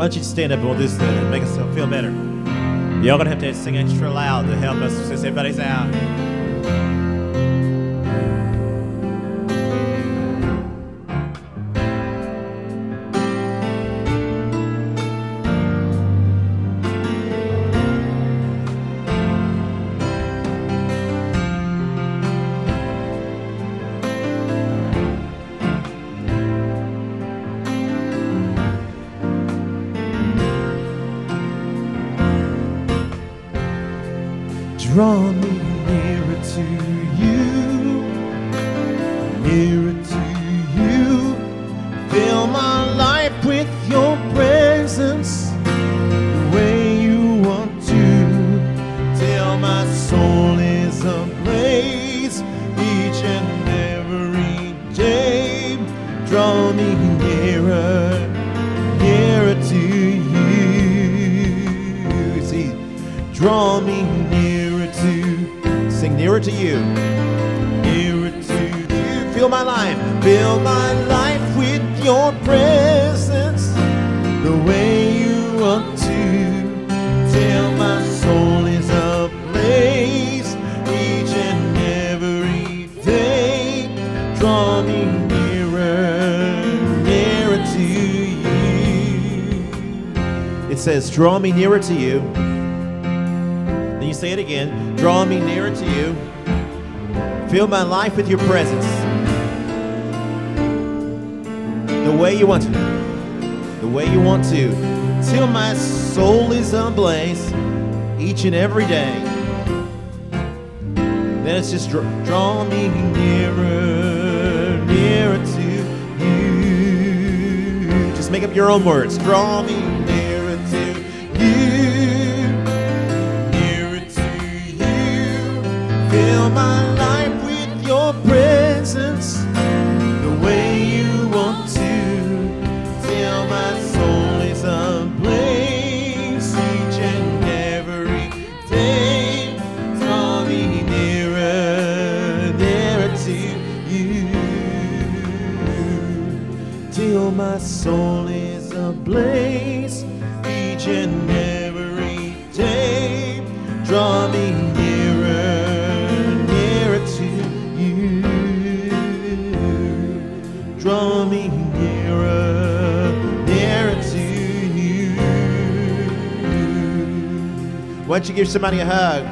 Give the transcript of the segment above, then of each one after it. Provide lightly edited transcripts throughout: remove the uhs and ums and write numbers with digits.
Why don't you stand up and we'll just make us feel better. Y'all gonna have to sing extra loud to help us since everybody's out. Draw me nearer to you, nearer to you. Fill my life with your presence, the way you want to. Till my soul is ablaze each and every day. Draw me nearer, nearer to you. See, draw me nearer. Sing nearer to you. Nearer to you. Fill my life with your presence, the way you want to. Till my soul is ablaze each and every day. Draw me nearer, nearer to you. It says, draw me nearer to you. Then you say it again. Draw me nearer to you. Fill my life with your presence. The way you want to. The way you want to. Till my soul is ablaze each and every day. Then it's just draw me nearer, nearer to you. Just make up your own words. Draw me nearer to you. Fill my life with your presence, the way you want to. Till my soul is ablaze each and every day. Draw me nearer, nearer to you. Till my soul is ablaze each and every day. Draw me nearer. Draw me nearer, nearer to you. Why don't you give somebody a hug?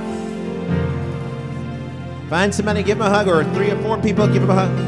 Find somebody, give them a hug, or 3 or 4 people, give them a hug.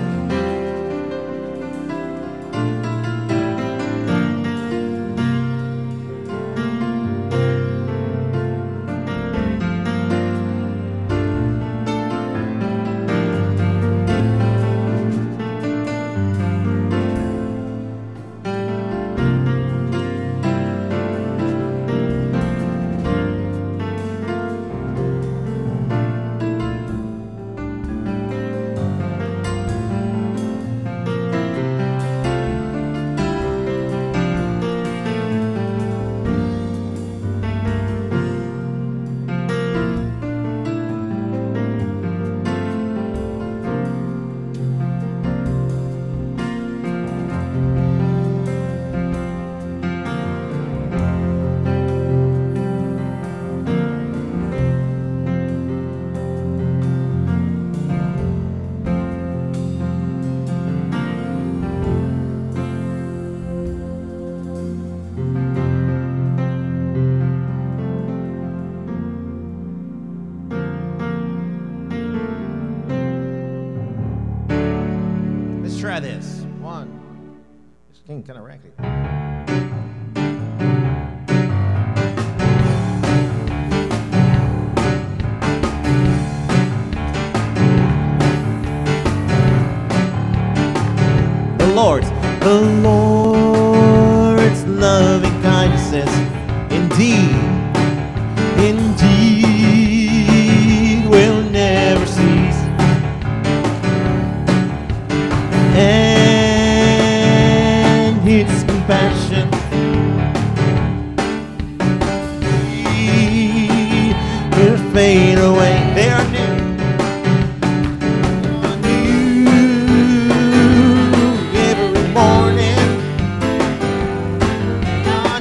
Try this. 1. It's getting kind of raggedy. The Lord's loving kindness indeed will never cease. And His compassion will fade away. They are new. Every morning, God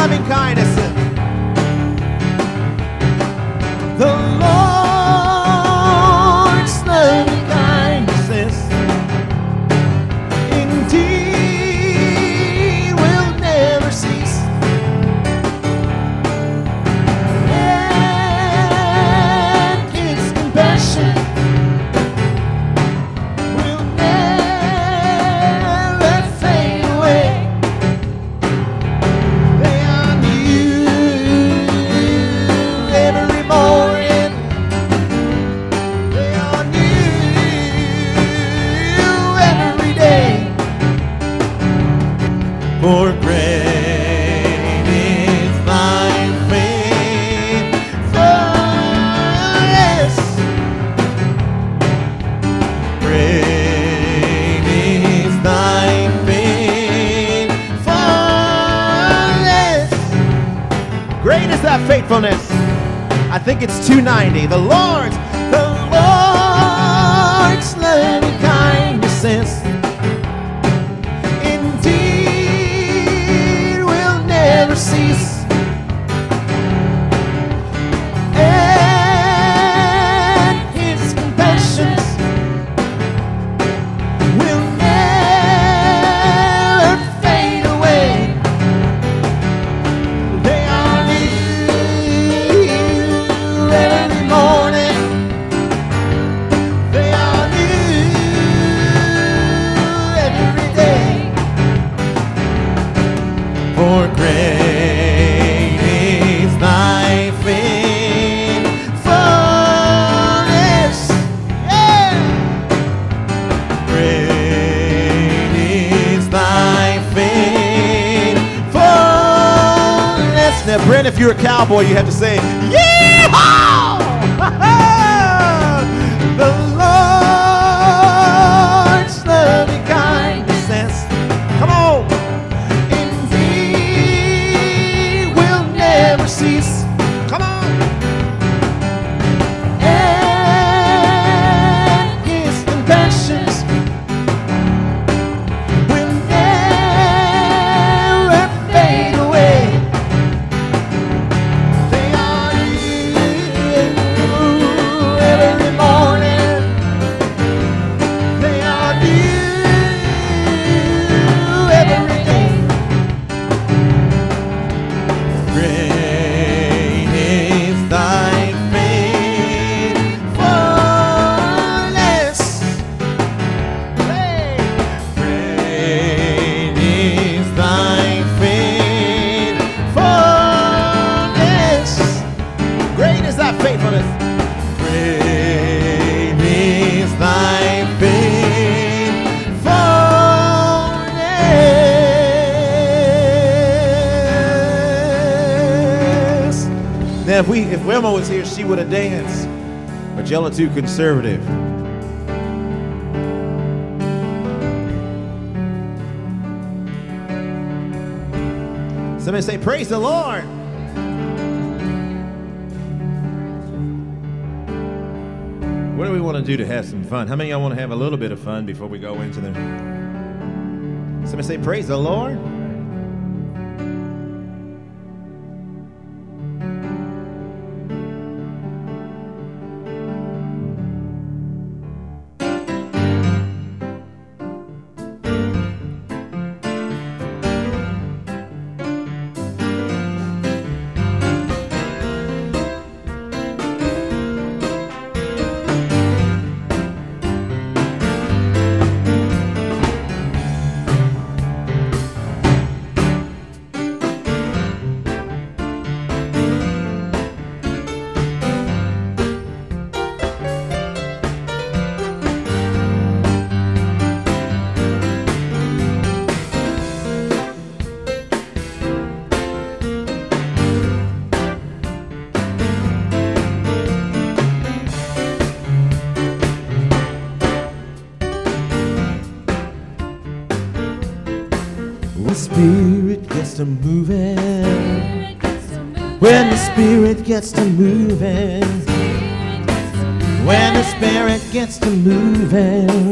loving kindness. The Lord's loving kindness indeed will never cease. And His compassion will never fade away. They are new every morning. They are new every day. For great is thy faithfulness. Great is thy faithfulness. Great is thy faithfulness. I think it's 290. The Lord's loving kindness indeed will never cease. And His compassions will never fade away. They are new every morning. They are new every day. For great is thy faithfulness. Yeah. Great is thy faithfulness. Now, Brent, if you're a cowboy, you have to say, yeehaw! The Lord's loving kindness, come on, indeed will never cease. Come on. And His compassions will never fade away. They are new every morning. They are new every day. Great is thy faithfulness. Hey. Great is thy faithfulness. Great is thy faithfulness. Great is thy faithfulness. Now, if Wilma was here, she would have danced. But y'all are too conservative. Somebody say, praise the Lord. What do we want to do to have some fun? How many of y'all want to have a little bit of fun before we go into the... Somebody say, praise the Lord. Spirit gets to moving, when the Spirit gets to moving, when the Spirit gets to moving,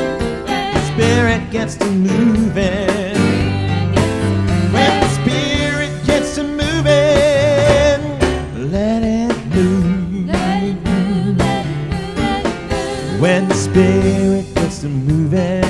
the Spirit gets to moving, when the Spirit When the Spirit gets to moving,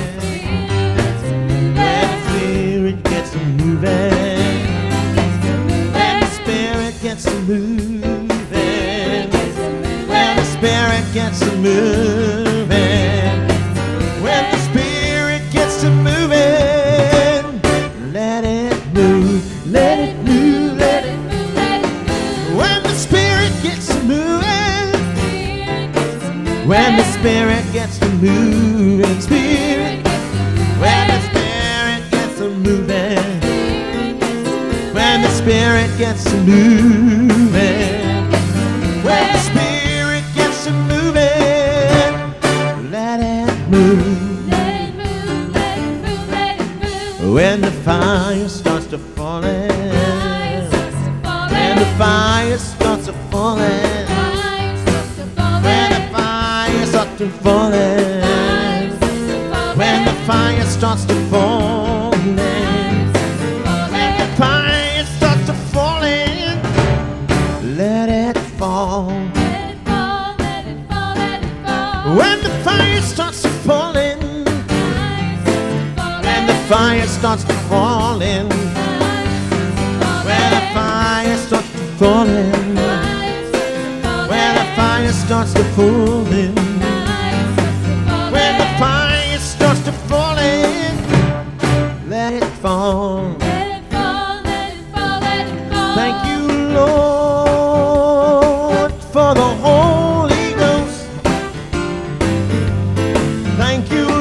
when the Spirit gets to moving, when the Spirit gets to moving, when the Spirit gets to moving, when the Spirit gets to moving, let it move, let it move, let it move, let it move. When the Spirit gets to moving, when the Spirit gets to moving, Spirit, when the Spirit gets to moving, when the Spirit gets to moving, when the Spirit gets to moving, let it move, let it move, let it move, let it move. When the fire starts to fall in, when the fire starts to fall in, when the fire starts to fall in, when the fire starts to fall in, when the fire starts to fall in, let it fall. When the fire starts to fall in, when the fire starts to fall in, when the fire starts to fall in, when the fire starts to fall in, when the fire starts to fall in, let it fall. Thank you, Lord, for the Holy Ghost. Thank you,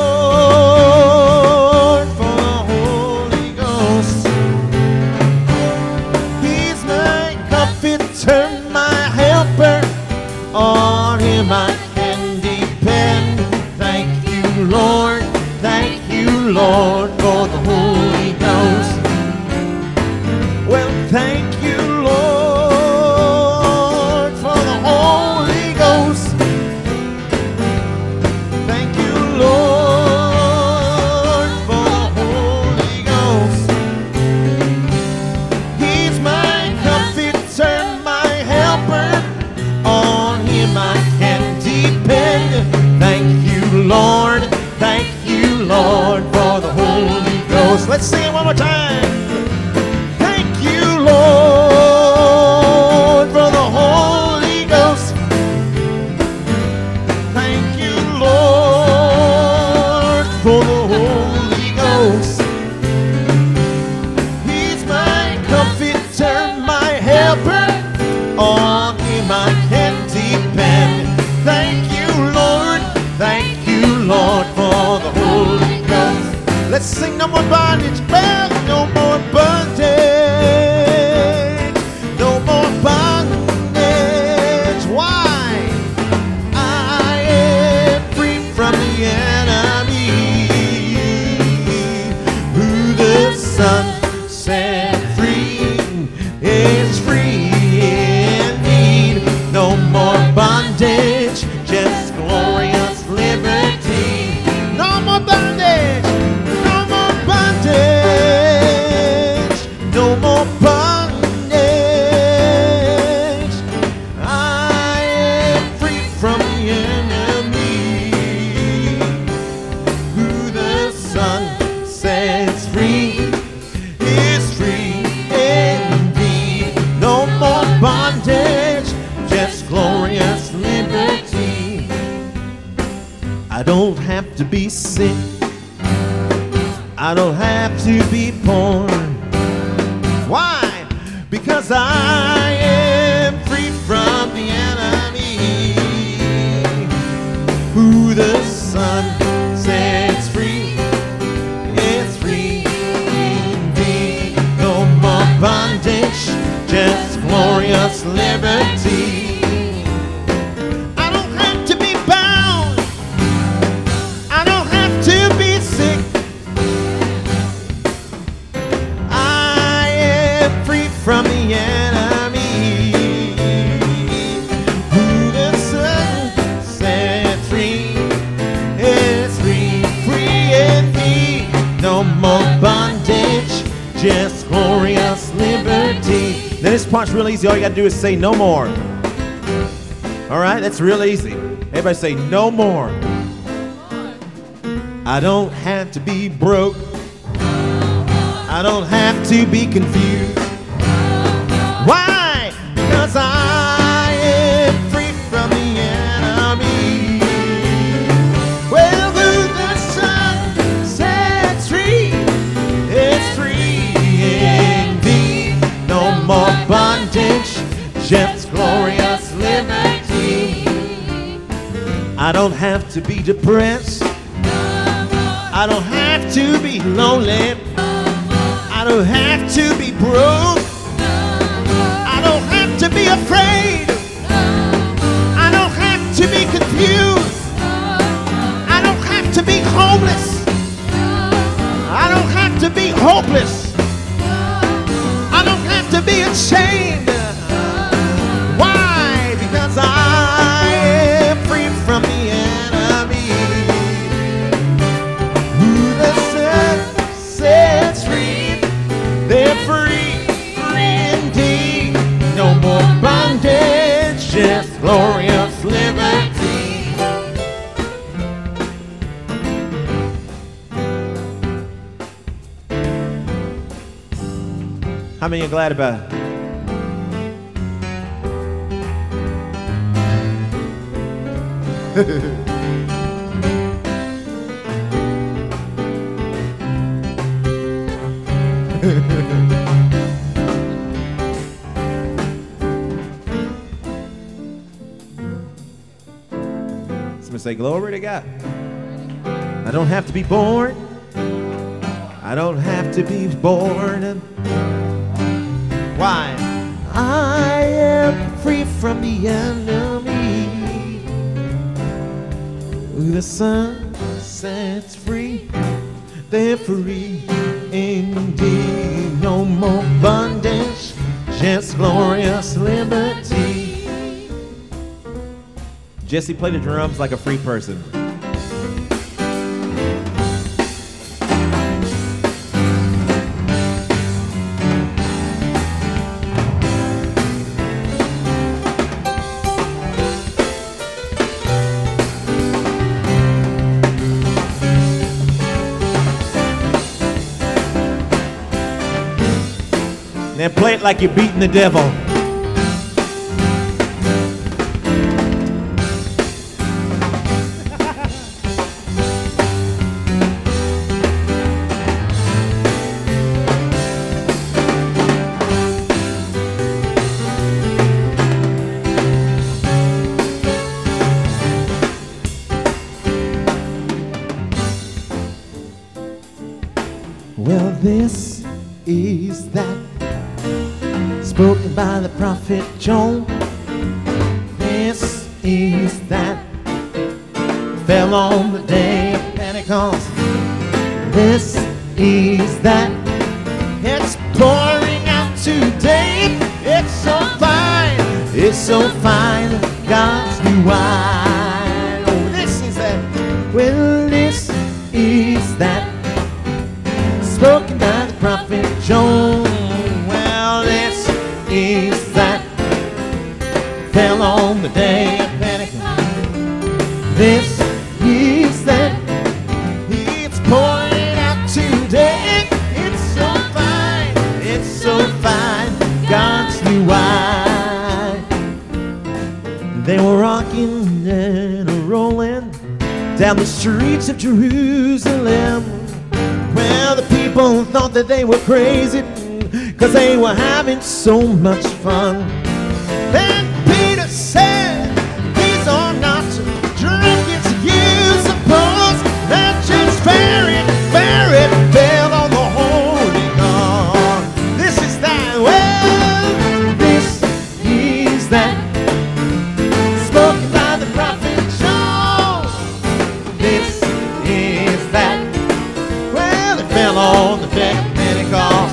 Lord, for the Holy Ghost. He's my comforter, my helper. On Him I can depend. Thank you, Lord, for the Holy Ghost. Well, thank you, Lord, for the Holy Ghost. Thank you, Lord, for the Holy Ghost. He's my comforter, my helper. On Him I can depend. Thank you, Lord, for the Holy Ghost. Let's sing it one more time. Thank you, Lord, for the Holy Ghost. Thank you, Lord, for the Holy Ghost. He's my comforter, my helper. On Him I can depend. Thank you, Lord, for the Holy Ghost. Let's sing no more bondage, well, no more bondage, no more bondage. Why? I am free from the enemy. Who the Son set free is free indeed. No more bondage, just glorious liberty. No more bondage, no more bondage, no more bondage. I am free from the enemy. Who the Son sets free is free indeed. No more bondage, just glorious liberty. I don't have to be sick, I don't have to be poor. Why? Because I am free from the enemy. Who the Son sets free is free indeed. No more bondage, just glorious liberty. I don't have to be bound, I don't have to be sick. I am free from the enemy. Who the Son sets free is free, free indeed. No more bondage, just glorious liberty. Now this part's real easy. All you got to do is say no more. All right, that's real easy. Everybody say no more. I don't have to be broke. I don't have to be confused. Why? Because I am free from the enemy. Well, who the Son sets free is free indeed. No more bondage, just glorious liberty. I don't have to be depressed. I don't have to be lonely. I don't have to be broke. I don't have to be afraid. I don't have to be confused. I don't have to be homeless. I don't have to be hopeless. I don't have to be ashamed. Why? Because I am free from the enemy. Who the Son sets free, they're free, free indeed. No more bondage, just glorious liberty. How many are glad about it? Somebody say, glory to God. I don't have to be born. I don't have to be born. Why? I am free from the enemy. Who the Son sets free, they're free indeed. No more bondage, just glorious liberty. Jesse, play the drums like a free person. Now play it like you're beating the devil. Well, this is that spoken by the prophet Joel. This is that fell on the day of Pentecost. This is that it's pouring out today. It's so fine, it's so fine, God's new wine. Oh, this is that. Well, this is that spoken by the prophet Joel. Well, this is that fell on the day of Pentecost. This is that it's pouring out today. It's so fine, it's so fine, God's new wine. They were rocking and rolling down the streets of Jerusalem. Well, the people thought that they were crazy, 'cause they were having so much fun. Then Peter said, these are not drunk as you suppose. They're just very, very fell on the Holy Ghost. This is that, well, this is that spoken by the prophet Joel. This is that, well, it fell on the day of Pentecost.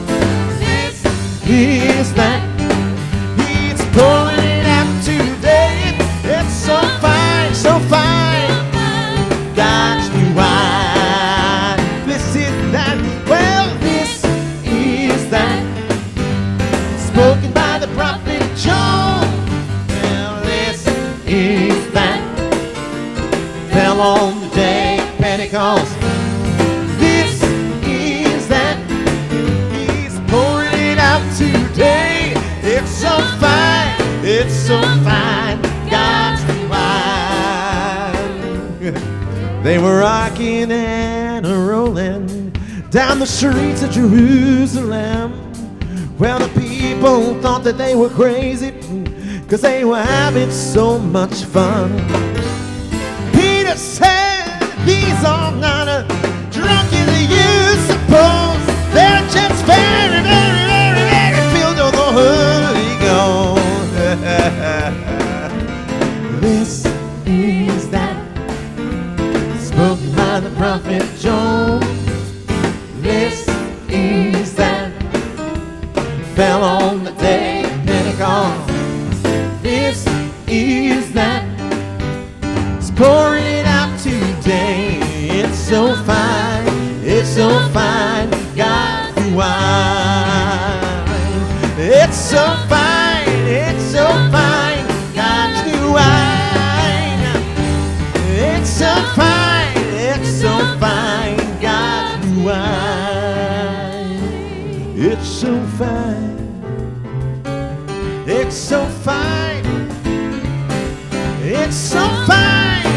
Is that it's pouring it out today. It's so fine, God's new wine. This is that, well, this is that spoken by the prophet Joel. Well, this is that fell on the day of Pentecost. today. It's so fine, it's so fine, God's wine. They were rocking and rolling down the streets of Jerusalem. Well, the people thought that they were crazy, 'cause they were having so much fun. Peter said, these are not as drunk as you suppose. They're just very, very, very, very filled with the Holy Ghost. This is that spoke by the prophet Joel. This is that fell on the day of Pentecost. This is that is pouring it out today. It's so fine, it's so fine, God's wine. It's so fine, it's so fine, God's wine. It's so fine, it's so fine, God's wine. It's so fine. It's so fine. It's so fine.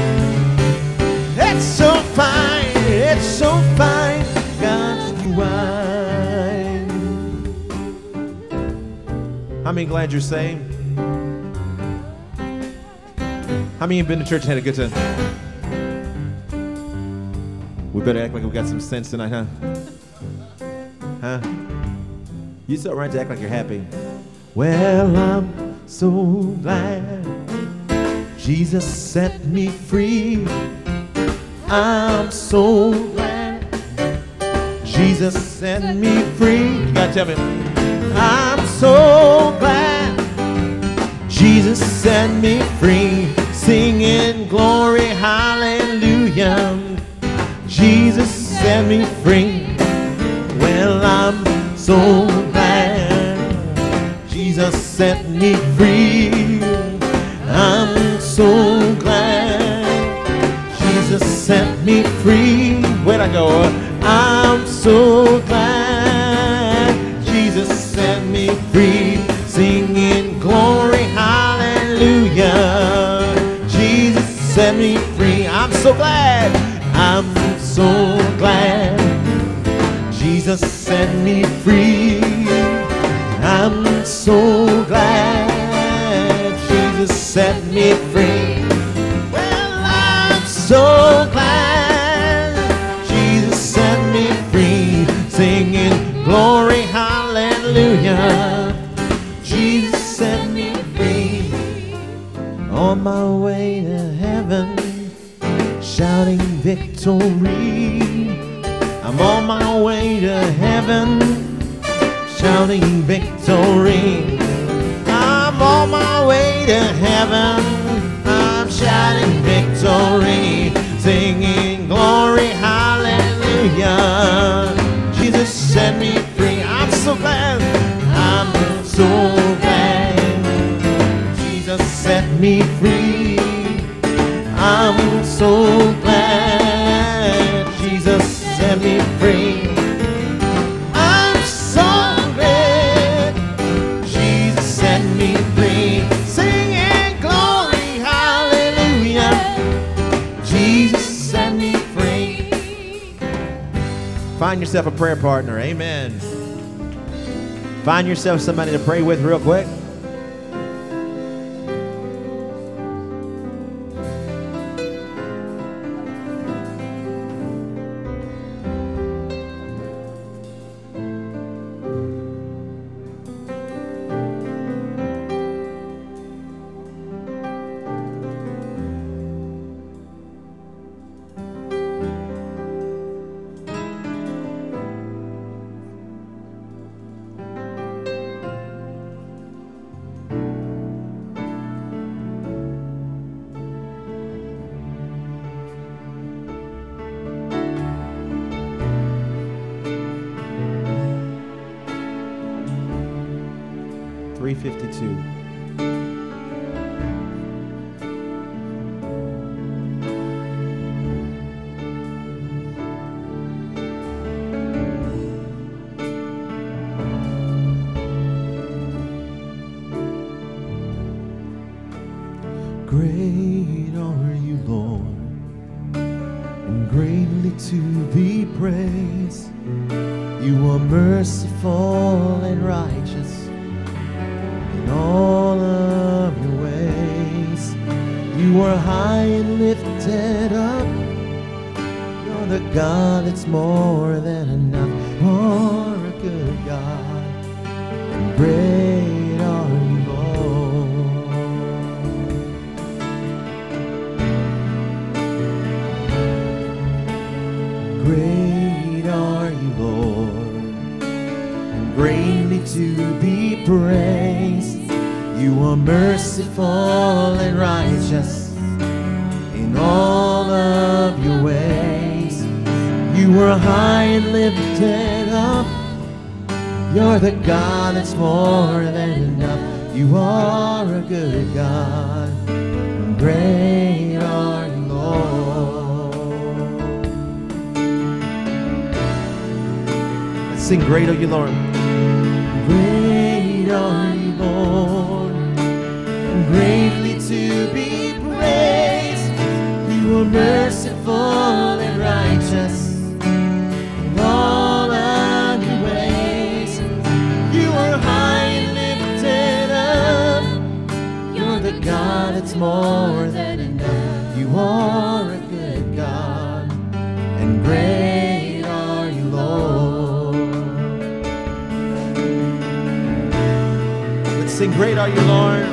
It's so fine. It's so fine. God's wine. How many glad you're saved? How many have been to church and had a good time? We better act like we got some sense tonight, huh? Huh? You still right to act like you're happy. Well, I'm so glad Jesus set me free. I'm so glad Jesus set me free. You gotta tell me. I'm so glad Jesus set me free. Singing glory, hallelujah. Jesus set me free. Well, I'm so glad Jesus set me free. I'm so glad Jesus set me free. Where'd I go? I'm so glad Jesus set me free. Singing glory, hallelujah. Jesus set me free. I'm so glad. I'm so glad Jesus set me free. I'm so glad Jesus set me free. Well, I'm so glad Jesus set me free. Singing glory, hallelujah. Jesus set me free. On my way to heaven, shouting victory. I'm on my way to heaven, shouting victory. I'm on my way to heaven, I'm shouting victory. Singing glory, hallelujah. Jesus set me free. I'm so glad, I'm so glad Jesus set me free. I'm so glad Jesus set me free. I'm so glad Jesus set me free. Singing glory, hallelujah. Jesus set me free. Find yourself a prayer partner. Amen. Find yourself somebody to pray with real quick. .352. Great are you, Lord, and greatly to be praised. You are merciful and righteous in all of your ways. You are high and lifted up. You're the God that's more than enough. You're a good God, and great are you, Lord. Great are you, Lord, and greatly to be praised. You are merciful and righteous in all of your ways. You are high and lifted up. You're the God that's more than enough. You are a good God, and great are you, Lord. Let's sing, great are you, Lord. Great are you, Lord, and greatly to be praised. You are merciful and righteous in all of your ways. You are high and lifted up. You're the God that's more than enough. You are a good God, and great are you, Lord. Let's sing, great are you, Lord.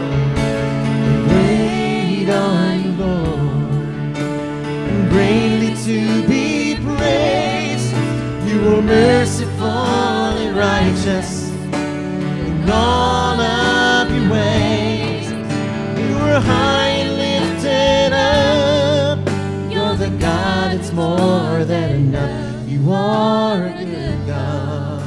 Great are you, Lord, and greatly to be praised. You are merciful and righteous in all of your ways. You are high and lifted up. You're the God that's more than enough. You are a good God.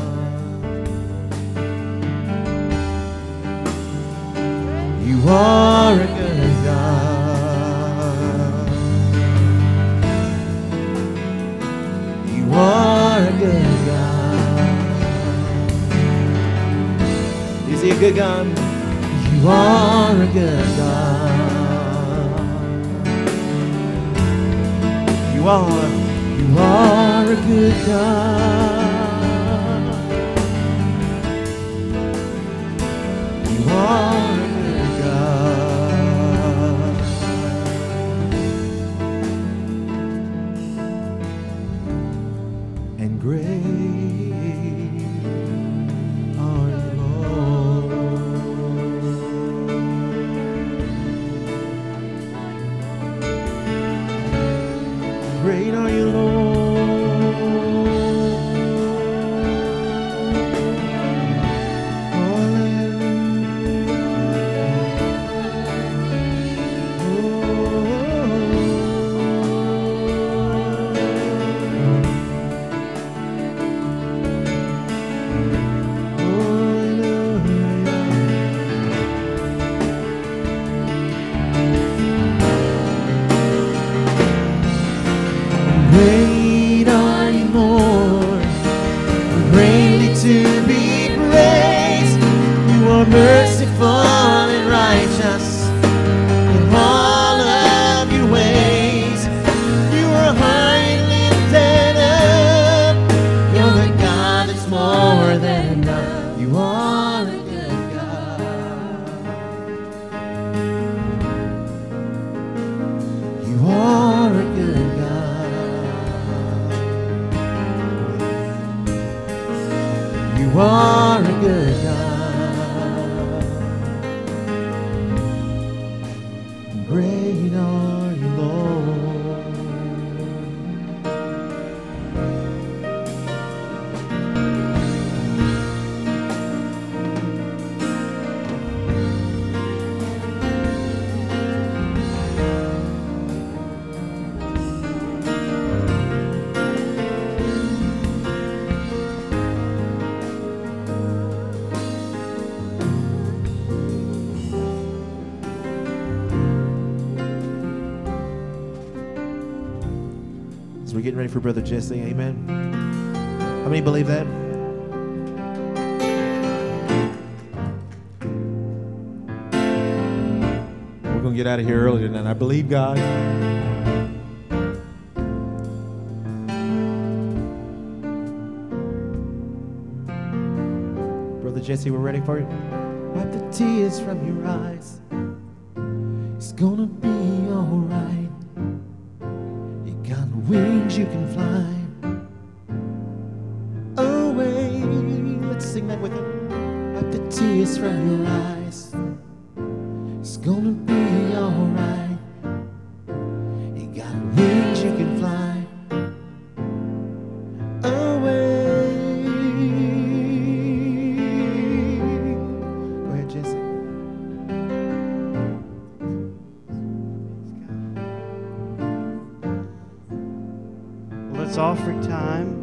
You are a good God. You are a good God. Is he a good God? You are a good God. You are a good God. You are a good God. And great are you, Lord. Great are you, Lord. Great are you, Lord, greatly to be praised. You are merciful and righteous in all of your ways. You are high and lifted up. You're the God that's more than enough. You are a good God. You are a good God. You are a good God. Great are you, Lord. As we're getting ready for Brother Jesse, amen. How many believe that? We're going going to get out of here early tonight. I believe God. Brother Jesse, we're ready for you. Wipe the tears from your eyes. It's gonna be alright. You got wings, you can fly away. Let's sing that with him. Wipe the tears from your eyes. It's gonna be alright. You got wings, you can fly away. Go ahead, Jesse. Well, it's offering time.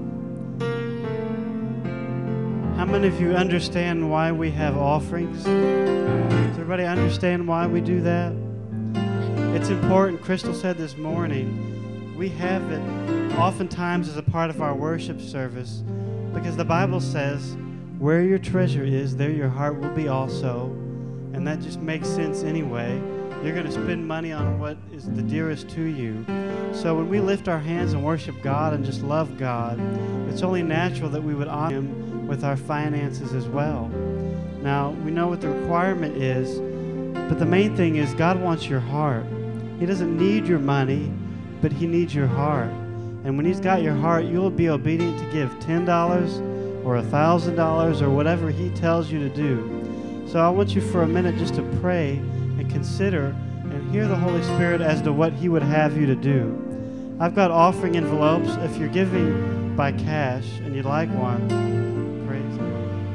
How many of you understand why we have offerings? Does everybody understand why we do that? It's important. Crystal said this morning, we have it oftentimes as a part of our worship service because the Bible says, where your treasure is, there your heart will be also. And that just makes sense anyway. You're going to spend money on what is the dearest to you. So when we lift our hands and worship God and just love God, it's only natural that we would honor Him with our finances as well. Now, we know what the requirement is, but the main thing is God wants your heart. He doesn't need your money, but He needs your heart. And when He's got your heart, you'll be obedient to give $10 or $1,000 or whatever He tells you to do. So I want you for a minute just to pray and consider and hear the Holy Spirit as to what He would have you to do. I've got offering envelopes. If you're giving by cash and you'd like one, praise God.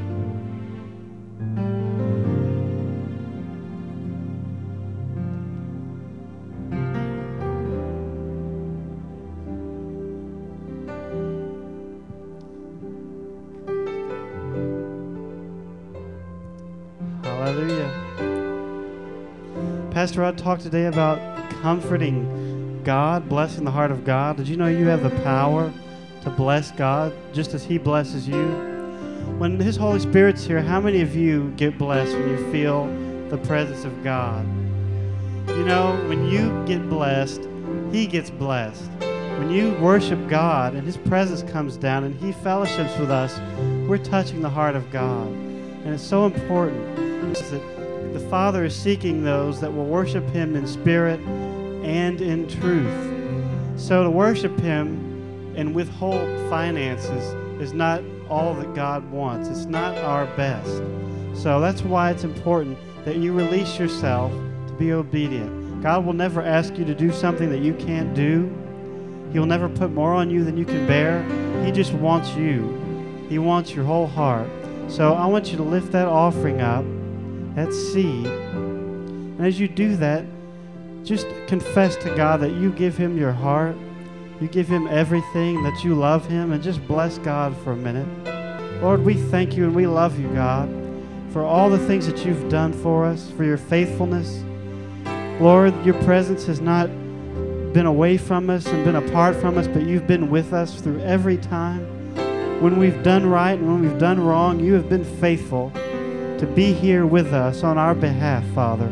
Hallelujah. Pastor Rod talked today about comforting God, blessing the heart of God. Did you know you have the power to bless God just as He blesses you? When His Holy Spirit's here, how many of you get blessed when you feel the presence of God? You know, when you get blessed, He gets blessed. When you worship God and His presence comes down and He fellowships with us, we're touching the heart of God. And it's so important that the Father is seeking those that will worship Him in spirit and in truth. So to worship Him and withhold finances is not all that God wants. It's not our best. So that's why it's important that you release yourself to be obedient. God will never ask you to do something that you can't do. He'll never put more on you than you can bear. He just wants you. He wants your whole heart. So I want you to lift that offering up, that seed. And as you do that, just confess to God that you give Him your heart. You give Him everything, that you love Him, and just bless God for a minute. Lord, we thank You and we love You, God, for all the things that You've done for us, for Your faithfulness. Lord, Your presence has not been away from us and been apart from us, but You've been with us through every time. When we've done right and when we've done wrong, You have been faithful to be here with us on our behalf, Father.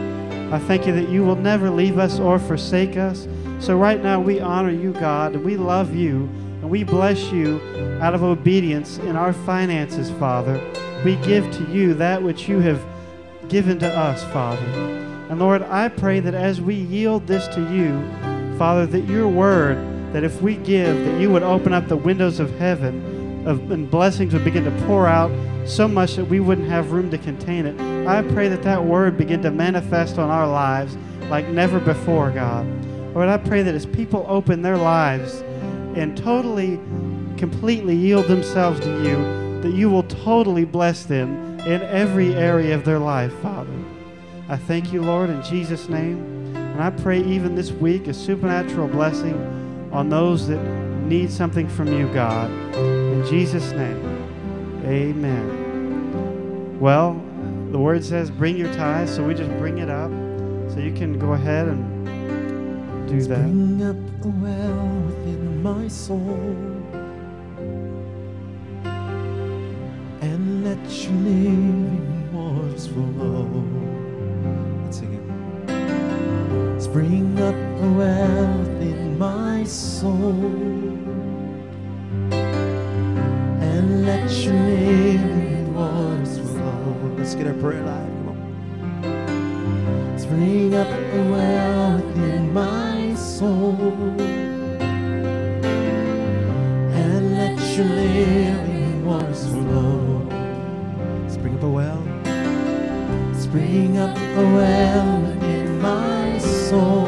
I thank You that You will never leave us or forsake us. So right now we honor You, God, and we love You, and we bless You out of obedience in our finances, Father. We give to You that which You have given to us, Father. And Lord, I pray that as we yield this to You, Father, that Your word, that if we give, that You would open up the windows of heaven and blessings would begin to pour out so much that we wouldn't have room to contain it. I pray that that word begin to manifest on our lives like never before, God. Lord, I pray that as people open their lives and totally, completely yield themselves to You, that You will totally bless them in every area of their life, Father. I thank You, Lord, in Jesus' name. And I pray even this week a supernatural blessing on those that need something from You, God. In Jesus' name, amen. Well, the word says bring your tithes, so we just bring it up. So you can go ahead and do that. Bring up a well within my soul and let Your living waters flow. Let's sing it. Spring up a well within my soul, and let your living waters flow. Let's get our prayer life. Come on. Spring up a well within my soul, and let your living waters flow. Spring up a well. Spring up a well within my soul,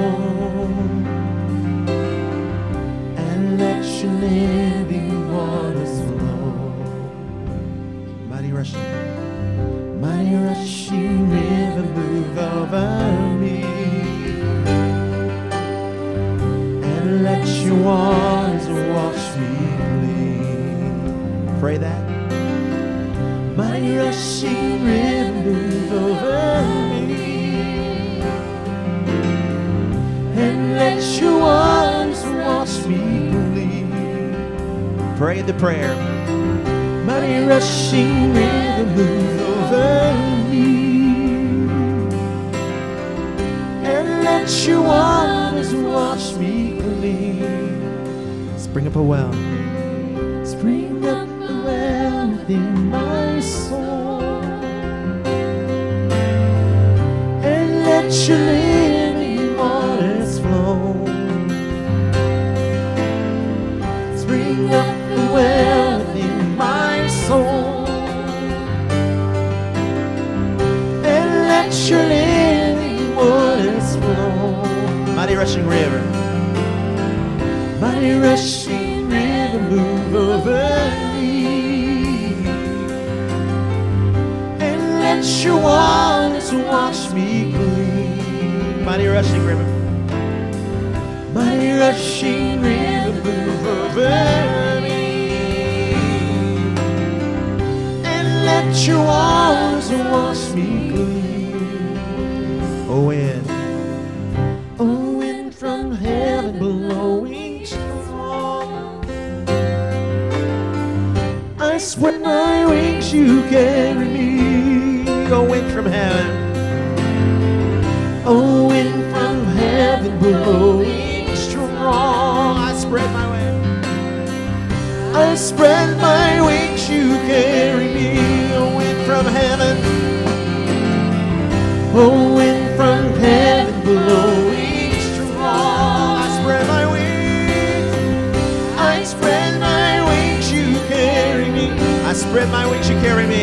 and let your living waters flow. Mighty rushing river, move over me, and let your waters wash me clean. Pray that. Mighty rushing river, move over me, and let your waters wash me clean. Pray the prayer. Mighty rushing river, move over me, and let your waters wash me clean. Spring up a well. Spring up a well within my soul, and let your living waters flow. Spring up a well within my soul, and let your living waters flow. Mighty rushing river. Mighty rushing river, move over me, and let your waters wash me clean. Mighty rushing river. Mighty rushing river, move over me, and let your waters wash me clean. Oh, wind. Oh, wind from heaven blowing strong, I spread my wings, you carry me. Oh, wind from heaven. Oh, wind from heaven blowing strong, I spread my wings. I spread my wings, you carry me. Oh, wind from heaven. Oh, wind from heaven blowing strong, I spread my wings. I spread my wings, you carry me. I spread my wings, you carry me.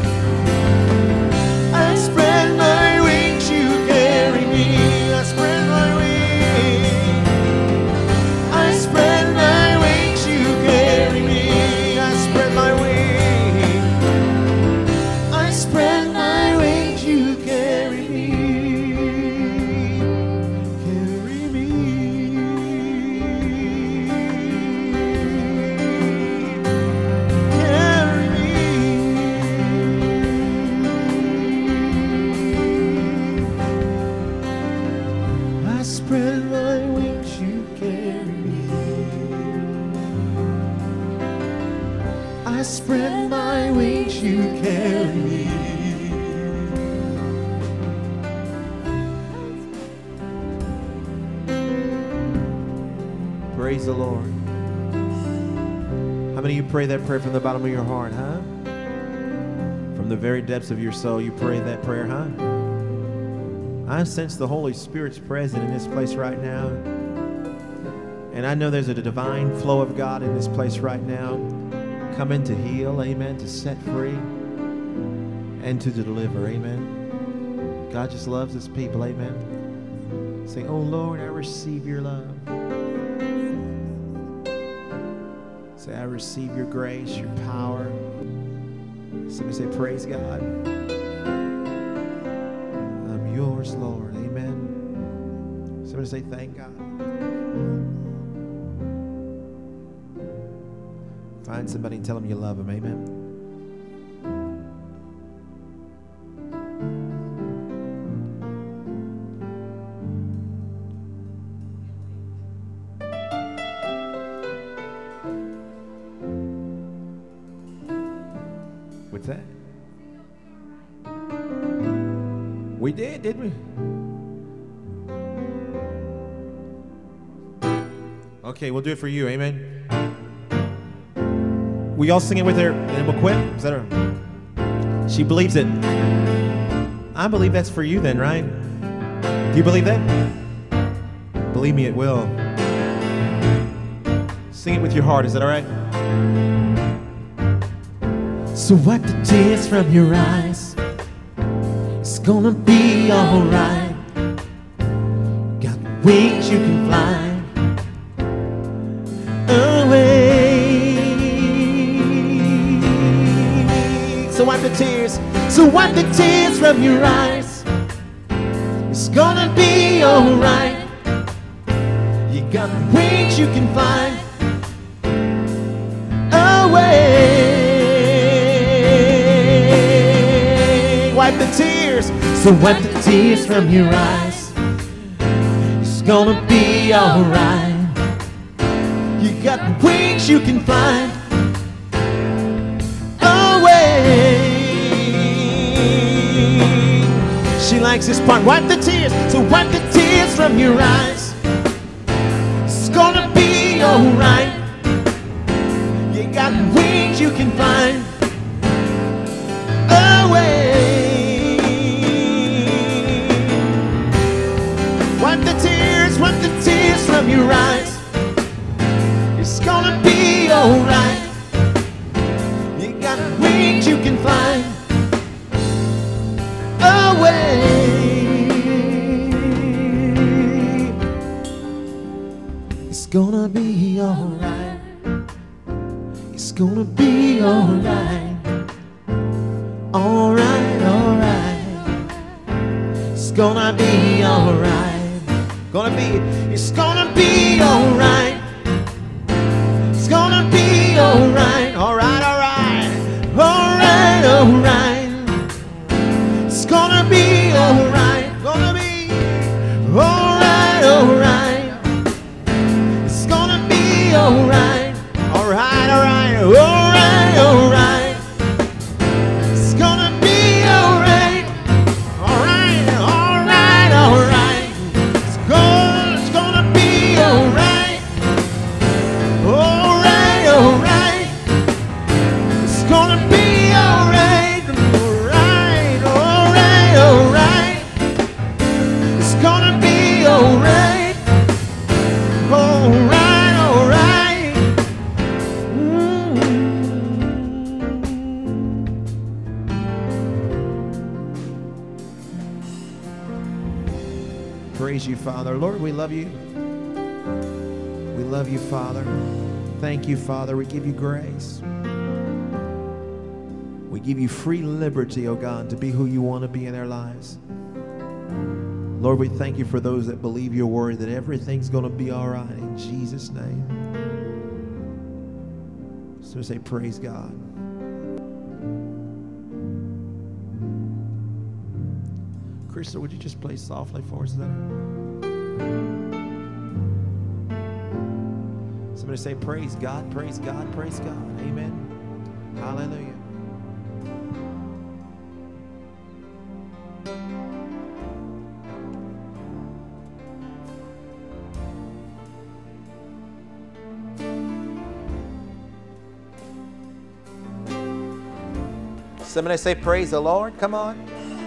I spread my wings, you carry me. I spread my wings. I spread my wings, you carry me. I spread my wings. I spread my wings, you carry me. Carry me. Carry me. I spread my wings, you carry me. I spread my wings, you carry me. Praise the Lord. How many of you pray that prayer from the bottom of your heart, huh? From the very depths of your soul, you pray that prayer, huh? I sense the Holy Spirit's present in this place right now. And I know there's a divine flow of God in this place right now. Coming to heal, amen, to set free, and to deliver, amen. God just loves his people, amen. Say, oh Lord, I receive your love. Say, I receive your grace, your power. Somebody say, praise God. I'm yours, Lord, amen. Somebody say, thank God. Find somebody and tell them you love them, amen. What's that? We did, didn't we? Okay, we'll do it for you. Amen. We all sing it with her, and then we'll quit. Is that her? She believes it. I believe that's for you then, right? Do you believe that? Believe me, it will. Sing it with your heart. Is that all right? So wipe the tears from your eyes. It's gonna be alright. Got wings you can fly away. So wipe the tears. So wipe the tears from your eyes. It's gonna be alright. You got wings you can fly away. Wipe the tears. So wipe the tears from your eyes. It's gonna be alright. You got wings you can fly away. She likes this part. Wipe the tears. So wipe the tears from your eyes. It's gonna be alright. You got wings you can fly away. Wipe the tears from your eyes. It's gonna be alright. You got wings you can fly away. It's gonna be alright. It's gonna be alright. Alright, alright. It's gonna be alright. It's gonna be alright. It's gonna be alright. Alright, alright. Alright, alright. It's gonna be alright. Gonna be alright, alright. It's gonna be alright. Alright, alright. Alright, alright. It's gonna be alright. Alright, alright, alright. It's gonna be alright. Alright, alright. It's gonna be alright. Alright, alright, alright. It's gonna be alright. Alright, alright. Praise you, Father. Lord, we love you. We love you, Father. Thank you, Father. We give you grace. We give you free liberty, oh God, to be who you want to be in their lives. Lord, we thank you for those that believe your word, that everything's going to be all right in Jesus' name. So say, praise God. Krista, would you just play softly for us then? Somebody say, praise God, praise God, praise God. Amen. Hallelujah. Somebody say, praise the Lord. Come on.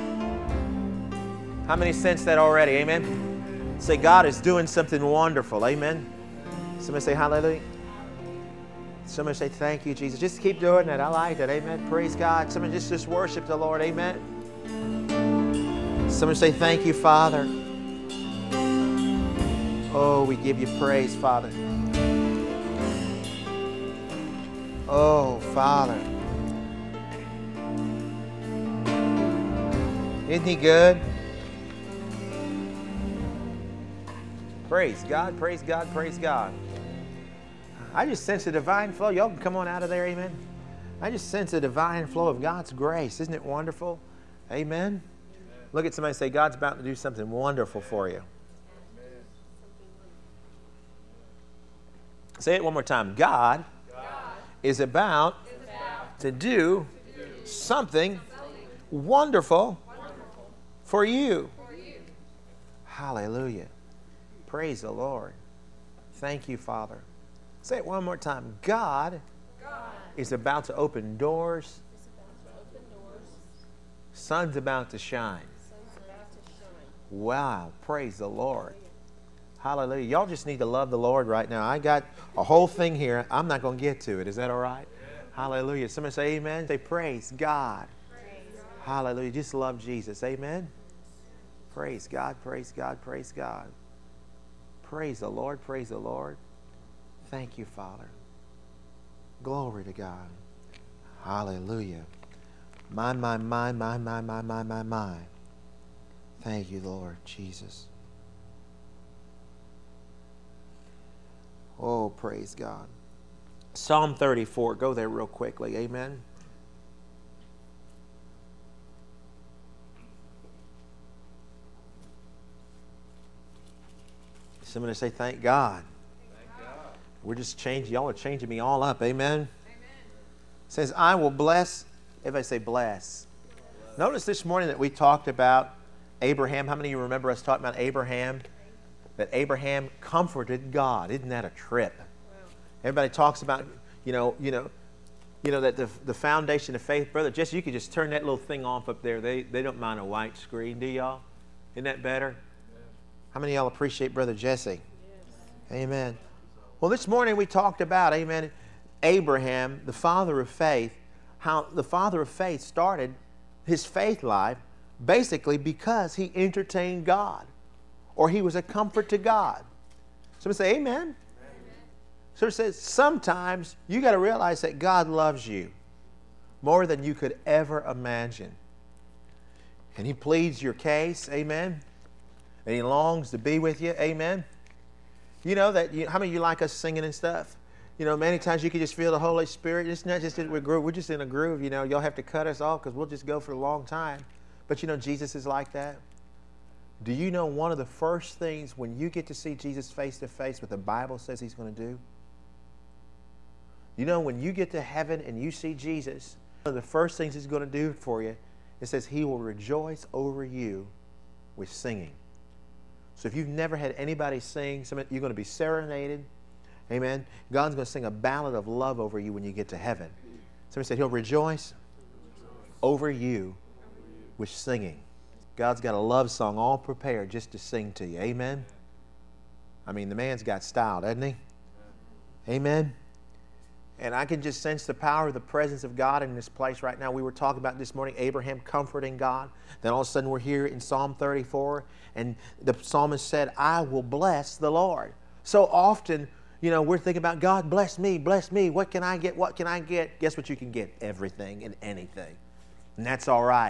How many sense that already? Amen. Say, God is doing something wonderful. Amen. Somebody say, hallelujah. Somebody say, thank you, Jesus. Just keep doing it. I like it. Amen. Praise God. Somebody just worship the Lord. Amen. Somebody say, thank you, Father. Oh, we give you praise, Father. Oh, Father. Isn't he good? Praise God, praise God, praise God. I just sense a divine flow. Y'all can come on out of there, amen. I just sense a divine flow of God's grace. Isn't it wonderful? Amen. Look at somebody and say, God's about to do something wonderful for you. Say it one more time. God is about to do something wonderful for you. Hallelujah. Praise the Lord. Thank you, Father. Say it one more time. God is about to open doors. Sun's about to shine. Wow. Praise the Lord. Hallelujah. Y'all just need to love the Lord right now. I got a whole thing here. I'm not going to get to it. Is that all right? Hallelujah. Somebody say amen. Say praise God. Hallelujah. Just love Jesus. Amen. Praise God. Praise God. Praise God. Praise the Lord. Praise the Lord. Thank you, Father. Glory to God. Hallelujah. My. Thank you, Lord Jesus. Oh, praise God. Psalm 34. Go there real quickly. Amen. Somebody say, thank God. Thank God. We're just changing. Y'all are changing me all up. Amen. Amen. It says, I will bless. Everybody say bless. Notice this morning that we talked about Abraham. How many of you remember us talking about Abraham? That Abraham comforted God. Isn't that a trip? Everybody talks about, that the foundation of faith. Brother Jesse, you could just turn that little thing off up there. They don't mind a white screen, do y'all? Isn't that better? How many of y'all appreciate Brother Jesse? Yes. Amen. Well, this morning we talked about, amen, Abraham, the father of faith, how the father of faith started his faith life basically because he entertained God, or he was a comfort to God. Somebody say amen. Amen. So it says sometimes you got to realize that God loves you more than you could ever imagine. And he pleads your case, amen. And he longs to be with you, amen. You know that, how many of you like us singing and stuff? Many times you can just feel the Holy Spirit. It's not just that we're just in a groove, Y'all have to cut us off because we'll just go for a long time. But Jesus is like that. Do you know one of the first things when you get to see Jesus face to face, what the Bible says he's going to do? When you get to heaven and you see Jesus, one of the first things he's going to do for you, it says he will rejoice over you with singing. So if you've never had anybody sing, you're going to be serenaded. Amen. God's going to sing a ballad of love over you when you get to heaven. Somebody said he'll rejoice over you with singing. God's got a love song all prepared just to sing to you. Amen. I mean, the man's got style, doesn't he? Amen. And I can just sense the power of the presence of God in this place right now. We were talking about this morning, Abraham comforting God. Then all of a sudden we're here in Psalm 34, and the psalmist said, I will bless the Lord. So often, we're thinking about, God, bless me, bless me. What can I get? What can I get? Guess what you can get? Everything and anything. And that's all right.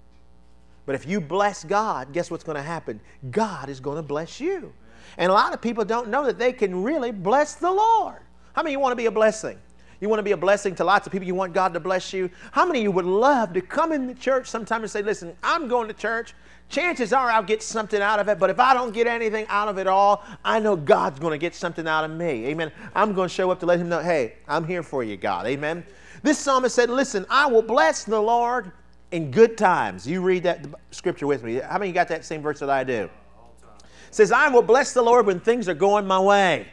But if you bless God, guess what's going to happen? God is going to bless you. And a lot of people don't know that they can really bless the Lord. How many of you want to be a blessing? You want to be a blessing to lots of people. You want God to bless you. How many of you would love to come into church sometime and say, listen, I'm going to church. Chances are I'll get something out of it. But if I don't get anything out of it all, I know God's going to get something out of me. Amen. I'm going to show up to let him know, hey, I'm here for you, God. Amen. This psalmist said, listen, I will bless the Lord in good times. You read that scripture with me. How many of you got that same verse that I do? It says, I will bless the Lord when things are going my way.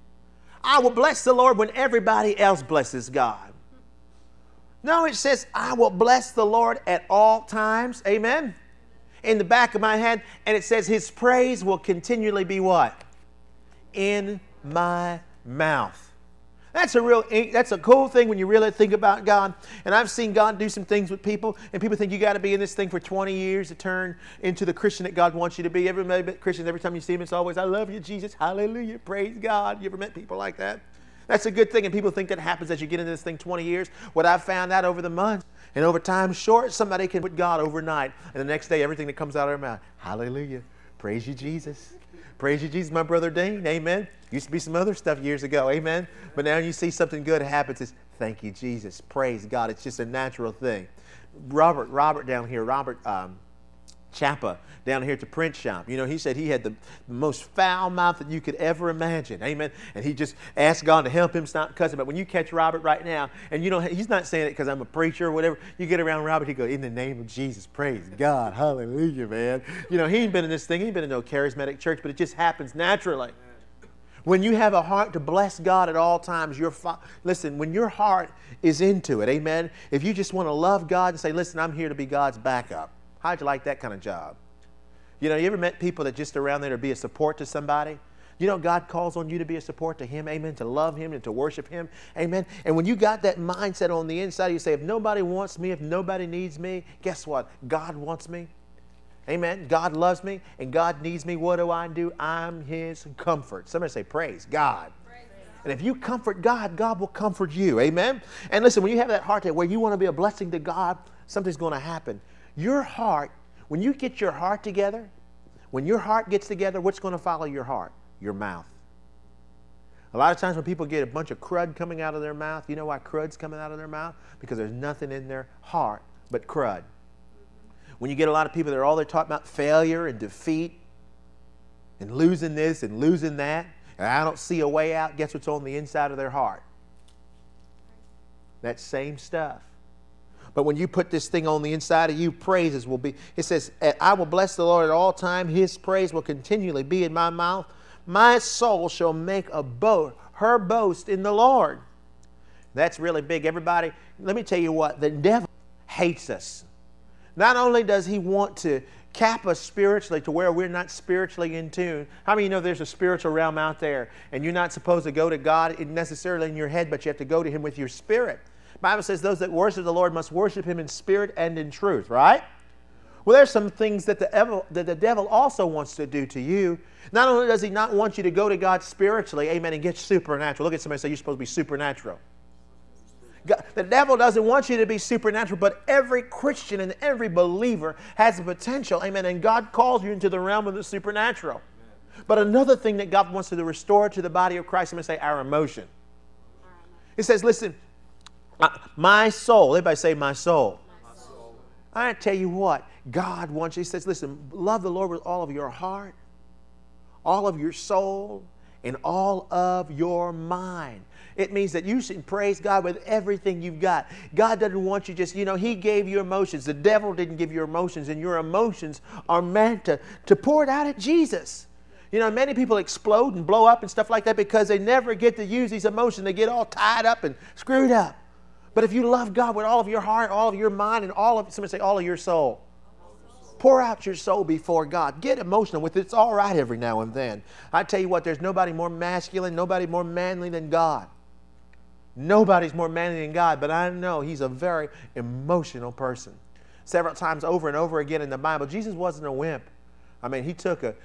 I will bless the Lord when everybody else blesses God. No, it says, I will bless the Lord at all times. Amen. In the back of my head, and it says, his praise will continually be what? In my mouth. That's a cool thing when you really think about God. And I've seen God do some things with people, and people think you got to be in this thing for 20 years to turn into the Christian that God wants you to be. Everybody Christians, every time you see him, it's always, I love you, Jesus, hallelujah, praise God. You ever met people like that? That's a good thing, and people think that happens as you get into this thing 20 years. What I've found out over the months and over time short, somebody can put God overnight, and the next day everything that comes out of their mouth, hallelujah, praise you, Jesus. Praise you, Jesus, my brother Dean. Amen. Used to be some other stuff years ago. Amen. But now you see something good happens. It's thank you, Jesus. Praise God. It's just a natural thing. Robert down here, Chapa down here at the print shop. He said he had the most foul mouth that you could ever imagine. Amen. And he just asked God to help him stop cussing. But when you catch Robert right now, and he's not saying it because I'm a preacher or whatever. You get around Robert, he goes, in the name of Jesus, praise God, hallelujah, man. He ain't been in this thing. He ain't been in no charismatic church, but it just happens naturally. When you have a heart to bless God at all times, listen, when your heart is into it, amen, if you just want to love God and say, listen, I'm here to be God's backup. How'd you like that kind of job? You know, you ever met people that just around there to be a support to somebody? You know, God calls on you to be a support to Him, amen, to love Him and to worship Him, amen. And when you got that mindset on the inside, you say, if nobody wants me, if nobody needs me, guess what? God wants me. Amen. God loves me and God needs me. What do? I'm His comfort. Somebody say, praise God. Praise God. And if you comfort God, God will comfort you. Amen. And listen, when you have that heart where you want to be a blessing to God, something's going to happen. Your heart, when you get your heart together, when your heart gets together, what's going to follow your heart? Your mouth. A lot of times when people get a bunch of crud coming out of their mouth, you know why crud's coming out of their mouth? Because there's nothing in their heart but crud. When you get a lot of people that are all they're talking about failure and defeat and losing this and losing that, and I don't see a way out, guess what's on the inside of their heart? That same stuff. But when you put this thing on the inside of you, praises will be, it says, I will bless the Lord at all times. His praise will continually be in my mouth. My soul shall make her boast in the Lord. That's really big. Everybody, let me tell you what, the devil hates us. Not only does he want to cap us spiritually to where we're not spiritually in tune. How many of you know there's a spiritual realm out there and you're not supposed to go to God necessarily in your head, but you have to go to Him with your spirit? The Bible says those that worship the Lord must worship Him in spirit and in truth, right? Well, there's some things that the devil also wants to do to you. Not only does he not want you to go to God spiritually, amen, and get supernatural. Look at somebody and say, you're supposed to be supernatural. God, the devil doesn't want you to be supernatural, but every Christian and every believer has the potential, amen, and God calls you into the realm of the supernatural. Amen. But another thing that God wants to restore to the body of Christ, I'm going to say our emotion. He says, listen, my soul, everybody say my soul. My soul. I tell you what, God wants you, He says, listen, love the Lord with all of your heart, all of your soul, and all of your mind. It means that you should praise God with everything you've got. God doesn't want you just, He gave you emotions. The devil didn't give you emotions, and your emotions are meant to pour it out at Jesus. Many people explode and blow up and stuff like that because they never get to use these emotions. They get all tied up and screwed up. But if you love God with all of your heart, all of your mind, and somebody say all of your soul. Pour out your soul before God. Get emotional with it. It's all right every now and then. I tell you what, there's nobody more masculine, nobody more manly than God. Nobody's more manly than God, but I know He's a very emotional person. Several times over and over again in the Bible, Jesus wasn't a wimp. He took a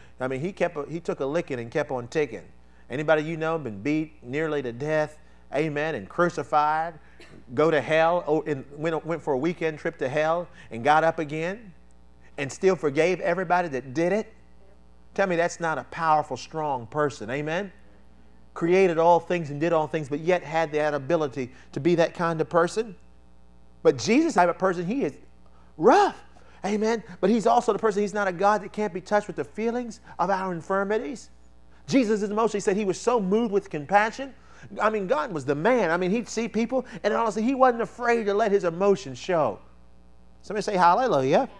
licking and kept on ticking. Anybody been beat nearly to death, amen, and crucified, go to hell, and went for a weekend trip to hell and got up again and still forgave everybody that did it? Tell me that's not a powerful, strong person, amen? Created all things and did all things, but yet had that ability to be that kind of person. But Jesus type of person, He is rough, amen? But He's also the person, He's not a God that can't be touched with the feelings of our infirmities. Jesus is emotional. He said He was so moved with compassion. God was the man. He'd see people, and honestly, He wasn't afraid to let His emotions show. Somebody say hallelujah. Amen.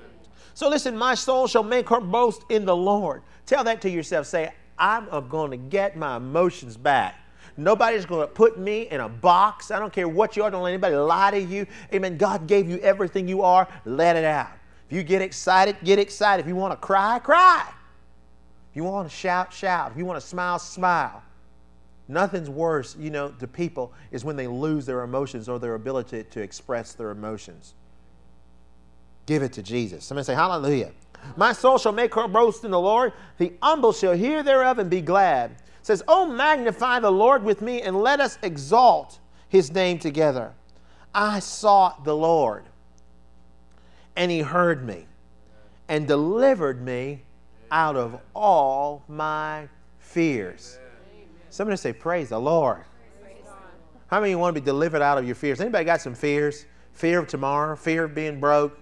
So listen, my soul shall make her boast in the Lord. Tell that to yourself. Say, I'm going to get my emotions back. Nobody's going to put me in a box. I don't care what you are. Don't let anybody lie to you. Amen. God gave you everything you are. Let it out. If you get excited, get excited. If you want to cry, cry. If you want to shout, shout. If you want to smile, smile. Nothing's worse, to people is when they lose their emotions or their ability to express their emotions. Give it to Jesus. Somebody say hallelujah. My soul shall make her boast in the Lord. The humble shall hear thereof and be glad. It says, oh, magnify the Lord with me, and let us exalt His name together. I sought the Lord, and He heard me, and delivered me out of all my fears. Somebody say, praise the Lord. How many of you want to be delivered out of your fears? Anybody got some fears? Fear of tomorrow, fear of being broke,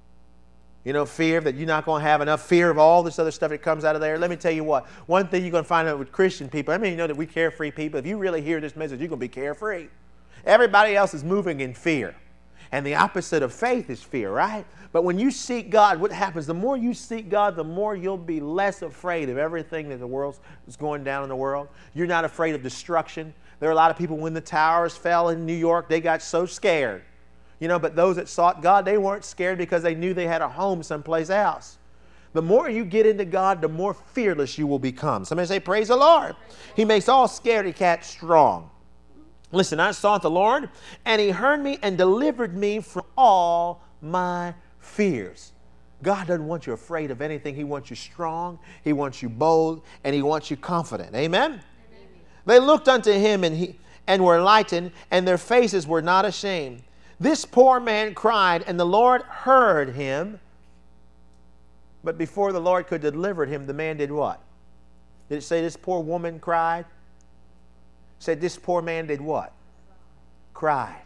fear that you're not going to have enough, fear of all this other stuff that comes out of there. Let me tell you what. One thing you're going to find out with Christian people, you know that we carefree people. If you really hear this message, you're going to be carefree. Everybody else is moving in fear. And the opposite of faith is fear, right? But when you seek God, what happens? The more you seek God, the more you'll be less afraid of everything that the world is going down in the world. You're not afraid of destruction. There are a lot of people, when the towers fell in New York, they got so scared. But those that sought God, they weren't scared because they knew they had a home someplace else. The more you get into God, the more fearless you will become. Somebody say, praise the Lord. He makes all scaredy cats strong. Listen, I sought the Lord, and He heard me and delivered me from all my fears. God doesn't want you afraid of anything. He wants you strong, He wants you bold, and He wants you confident. Amen? Amen. They looked unto Him and were enlightened, and their faces were not ashamed. This poor man cried, and the Lord heard him. But before the Lord could deliver him, the man did what? Did it say this poor woman cried? It said this poor man did what? Cried.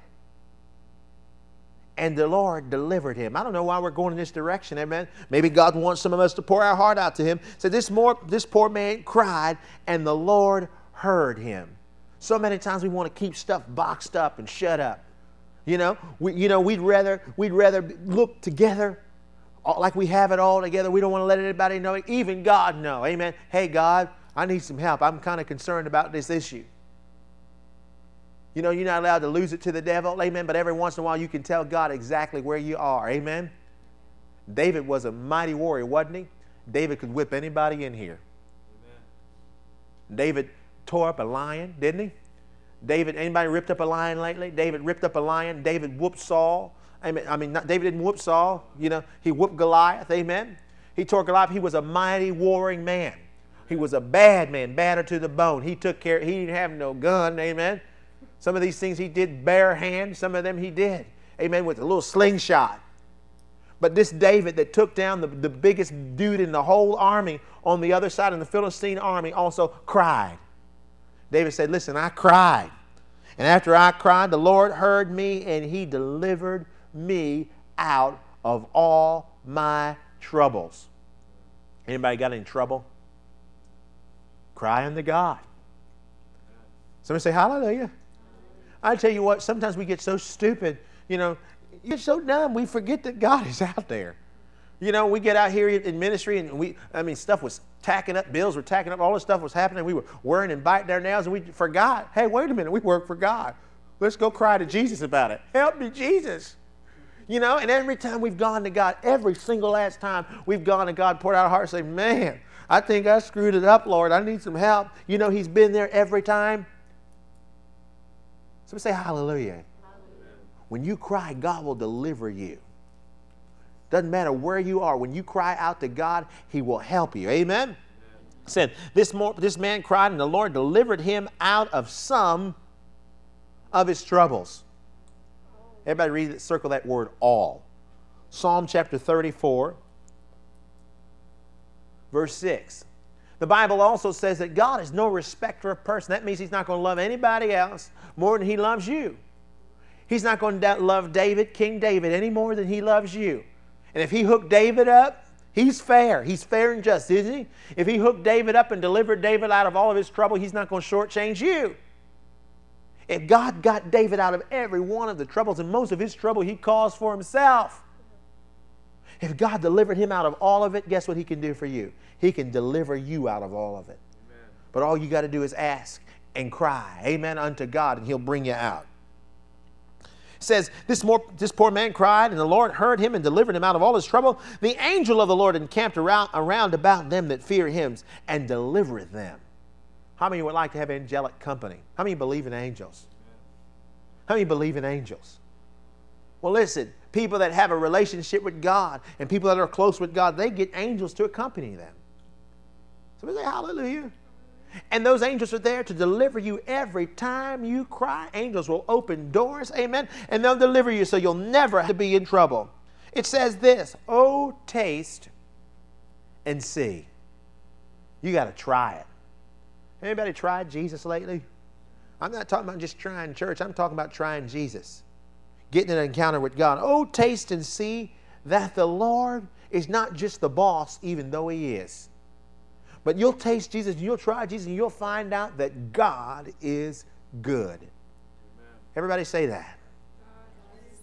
And the Lord delivered him. I don't know why we're going in this direction, amen? Maybe God wants some of us to pour our heart out to Him. So this poor man cried, and the Lord heard him. So many times we want to keep stuff boxed up and shut up. We'd rather look together like we have it all together. We don't want to let anybody know it. Even God know. Amen. Hey, God, I need some help. I'm kind of concerned about this issue. You're not allowed to lose it to the devil. Amen. But every once in a while you can tell God exactly where you are. Amen. David was a mighty warrior, wasn't he? David could whip anybody in here. Amen. David tore up a lion, didn't he? Anybody ripped up a lion lately? David ripped up a lion. David whooped Saul. David didn't whoop Saul. He whooped Goliath. Amen. He tore Goliath. He was a mighty warring man. He was a bad man, battered to the bone. He took care. He didn't have no gun. Amen. Some of these things he did bare hand. Some of them he did. Amen. With a little slingshot. But this David that took down the biggest dude in the whole army on the other side of the Philistine army also cried. David said, listen, I cried. And after I cried, the Lord heard me and He delivered me out of all my troubles. Anybody got any trouble? Cry unto God. Somebody say hallelujah. I tell you what, sometimes we get so stupid, you get so dumb, we forget that God is out there. We get out here in ministry and stuff was tacking up, bills were tacking up, all this stuff was happening. We were worrying and biting our nails and we forgot. Hey, wait a minute, we work for God. Let's go cry to Jesus about it. Help me, Jesus. And every time we've gone to God, every single last time we've gone to God, poured out our hearts and say, man, I think I screwed it up, Lord. I need some help. He's been there every time. Somebody say hallelujah. Hallelujah. When you cry, God will deliver you. Doesn't matter where you are. When you cry out to God, He will help you. Amen? Amen. Said, this man cried, and the Lord delivered him out of some of his troubles. Everybody read it, circle that word all. Psalm chapter 34, verse 6. The Bible also says that God is no respecter of person. That means He's not going to love anybody else more than He loves you. He's not going to love King David, any more than He loves you. And if He hooked David up, He's fair. He's fair and just, isn't He? If He hooked David up and delivered David out of all of his trouble, He's not going to shortchange you. If God got David out of every one of the troubles, and most of his trouble He caused for Himself. If God delivered him out of all of it, guess what He can do for you? He can deliver you out of all of it. Amen. But all you got to do is ask and cry, amen, unto God, and He'll bring you out. Says, this poor man cried, and the Lord heard him and delivered him out of all his trouble. The angel of the Lord encamped around about them that fear Him and delivereth them. How many would like to have angelic company? How many believe in angels? How many believe in angels? Well, listen, people that have a relationship with God and people that are close with God, they get angels to accompany them. Somebody say hallelujah. And those angels are there to deliver you every time you cry. Angels will open doors, amen, and they'll deliver you so you'll never have to be in trouble. It says this, oh, taste and see. You got to try it. Anybody tried Jesus lately? I'm not talking about just trying church. I'm talking about trying Jesus. Getting an encounter with God. Oh, taste and see that the Lord is not just the boss, even though He is. But you'll taste Jesus, and you'll try Jesus, and you'll find out that God is good. Amen. Everybody say that.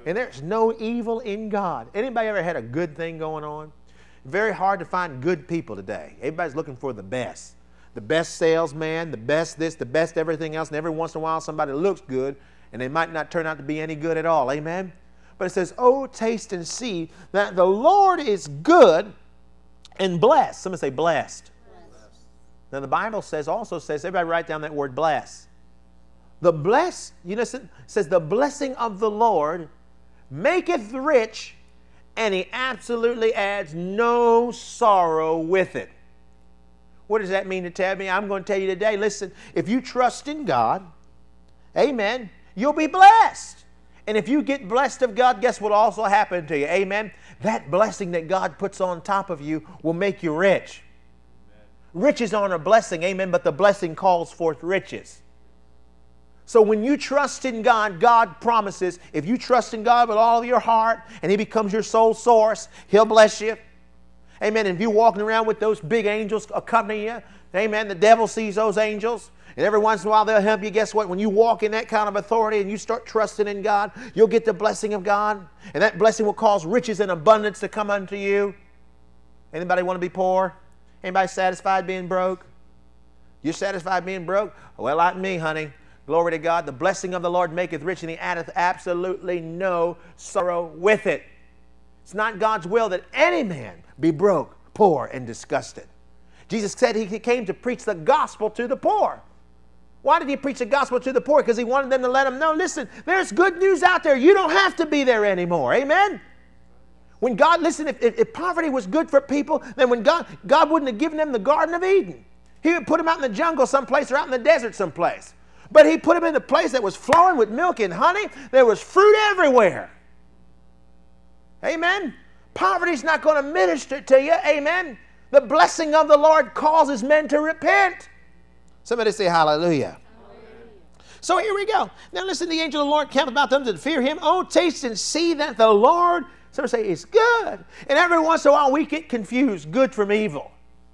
And there's no evil in God. Anybody ever had a good thing going on? Very hard to find good people today. Everybody's looking for the best. The best salesman, the best this, the best everything else. And every once in a while somebody looks good and they might not turn out to be any good at all. Amen? But it says, oh, taste and see that the Lord is good and blessed. Somebody say blessed. Blessed. Now the Bible also says, everybody write down that word bless. The bless, it says the blessing of the Lord maketh rich, and he absolutely adds no sorrow with it. What does that mean to tell me? I'm going to tell you today, listen, if you trust in God, amen, you'll be blessed. And if you get blessed of God, guess what will also happen to you? Amen. That blessing that God puts on top of you will make you rich. Amen. Riches aren't a blessing, amen, but the blessing calls forth riches. So when you trust in God, God promises, if you trust in God with all of your heart and He becomes your sole source, He'll bless you. Amen. And if you're walking around with those big angels accompanying you, amen, the devil sees those angels. And every once in a while they'll help you. Guess what? When you walk in that kind of authority and you start trusting in God, you'll get the blessing of God. And that blessing will cause riches and abundance to come unto you. Anybody want to be poor? Anybody satisfied being broke? You're satisfied being broke? Well, like me, honey. Glory to God. The blessing of the Lord maketh rich, and He addeth absolutely no sorrow with it. It's not God's will that any man be broke, poor, and disgusted. Jesus said He came to preach the gospel to the poor. Why did He preach the gospel to the poor? Because He wanted them to let them know, listen, there's good news out there. You don't have to be there anymore. Amen? When God, listen, if poverty was good for people, then when God wouldn't have given them the Garden of Eden. He would put them out in the jungle someplace or out in the desert someplace. But He put them in a place that was flowing with milk and honey. There was fruit everywhere. Amen? Poverty's not going to minister to you. Amen? The blessing of the Lord causes men to repent. Somebody say hallelujah. Hallelujah. So here we go. Now listen, the angel of the Lord camped about them that fear Him. Oh, taste and see that the Lord, somebody say, is good. And every once in a while we get confused, good from evil.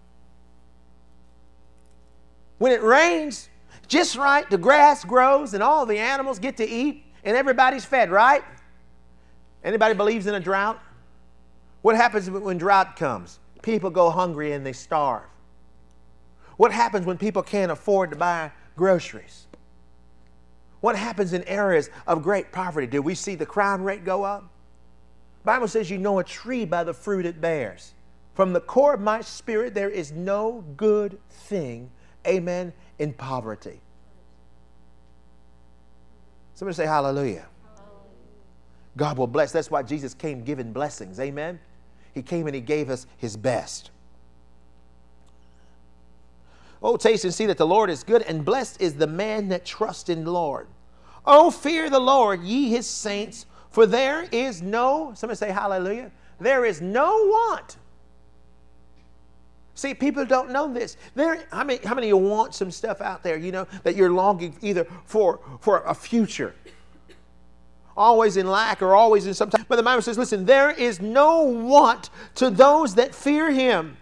When it rains just right, the grass grows and all the animals get to eat and everybody's fed, right? Anybody believes in a drought? What happens when drought comes? People go hungry and they starve. What happens when people can't afford to buy groceries? What happens in areas of great poverty? Do we see the crime rate go up? The Bible says you know a tree by the fruit it bears. From the core of my spirit there is no good thing, amen, in poverty. Somebody say hallelujah. God will bless. That's why Jesus came giving blessings. Amen. He came and He gave us His best. Oh, taste and see that the Lord is good, and blessed is the man that trusts in the Lord. Oh, fear the Lord, ye His saints, for there is no, somebody say hallelujah, there is no want. See, people don't know this. How many of you want some stuff out there, that you're longing either for a future? Always in lack or always in some time. But the Bible says, listen, there is no want to those that fear Him.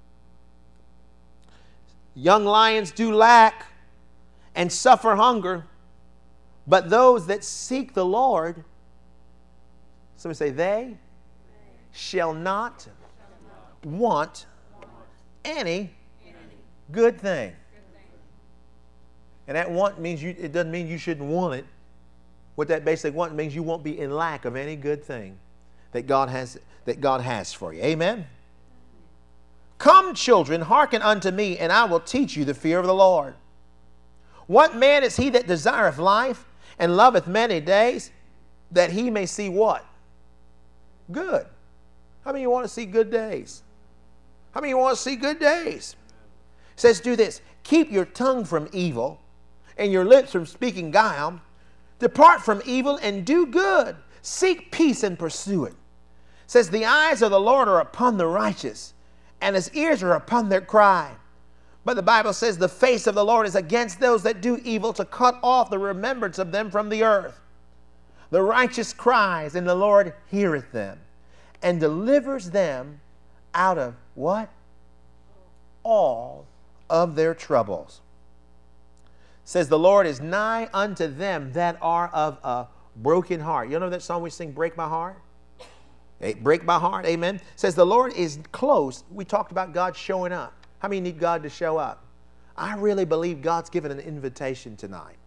Young lions do lack and suffer hunger, but those that seek the Lord, somebody say, they shall not want any good thing. And that want means it doesn't mean you shouldn't want it. What that basically want means you won't be in lack of any good thing that God has for you. Amen. Come, children, hearken unto me, and I will teach you the fear of the Lord. What man is he that desireth life and loveth many days, that he may see what? Good. How many of you want to see good days? How many of you want to see good days? It says, do this. Keep your tongue from evil and your lips from speaking guile. Depart from evil and do good. Seek peace and pursue it. It says, the eyes of the Lord are upon the righteous, and His ears are upon their cry. But the Bible says the face of the Lord is against those that do evil, to cut off the remembrance of them from the earth. The righteous cries, and the Lord heareth them, and delivers them out of what? All of their troubles. It says the Lord is nigh unto them that are of a broken heart. You know that song we sing, Break My Heart? Hey, break my heart, amen. It says the Lord is close. We talked about God showing up. How many need God to show up? I really believe God's given an invitation tonight.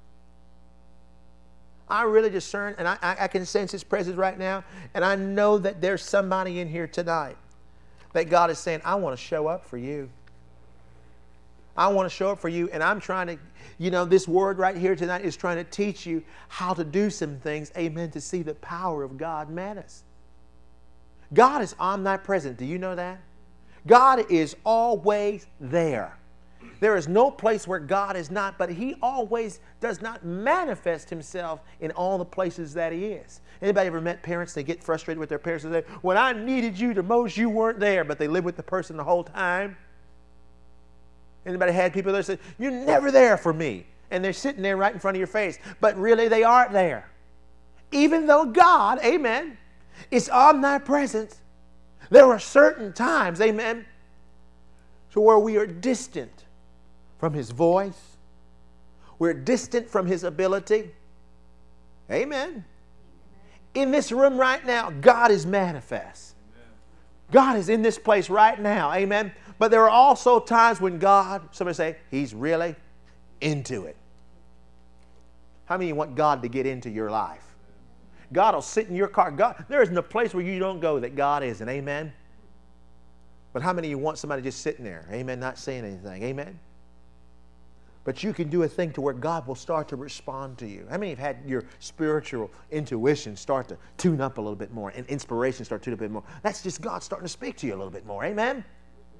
I really discern, and I can sense His presence right now, and I know that there's somebody in here tonight that God is saying, I want to show up for you. I want to show up for you, and I'm trying to, this word right here tonight is trying to teach you how to do some things, amen, to see the power of God manifest. God is omnipresent. Do you know that? God is always there. There is no place where God is not, but He always does not manifest Himself in all the places that He is. Anybody ever met parents that get frustrated with their parents and say, when I needed you the most, you weren't there, but they live with the person the whole time? Anybody had people that say, you're never there for me, and they're sitting there right in front of your face, but really they aren't there. Even though God, amen, is omnipresent, there are certain times, amen, to where we are distant from His voice. We're distant from His ability. Amen. In this room right now, God is manifest. God is in this place right now. Amen. But there are also times when God, somebody say, He's really into it. How many want God to get into your life? God will sit in your car. God, there isn't a place where you don't go that God isn't. Amen. But how many of you want somebody just sitting there? Amen. Not saying anything. Amen. But you can do a thing to where God will start to respond to you. How many have had your spiritual intuition start to tune up a little bit more and inspiration start to tune up a bit more? That's just God starting to speak to you a little bit more. Amen. It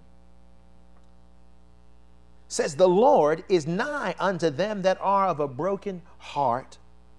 says the Lord is nigh unto them that are of a broken heart,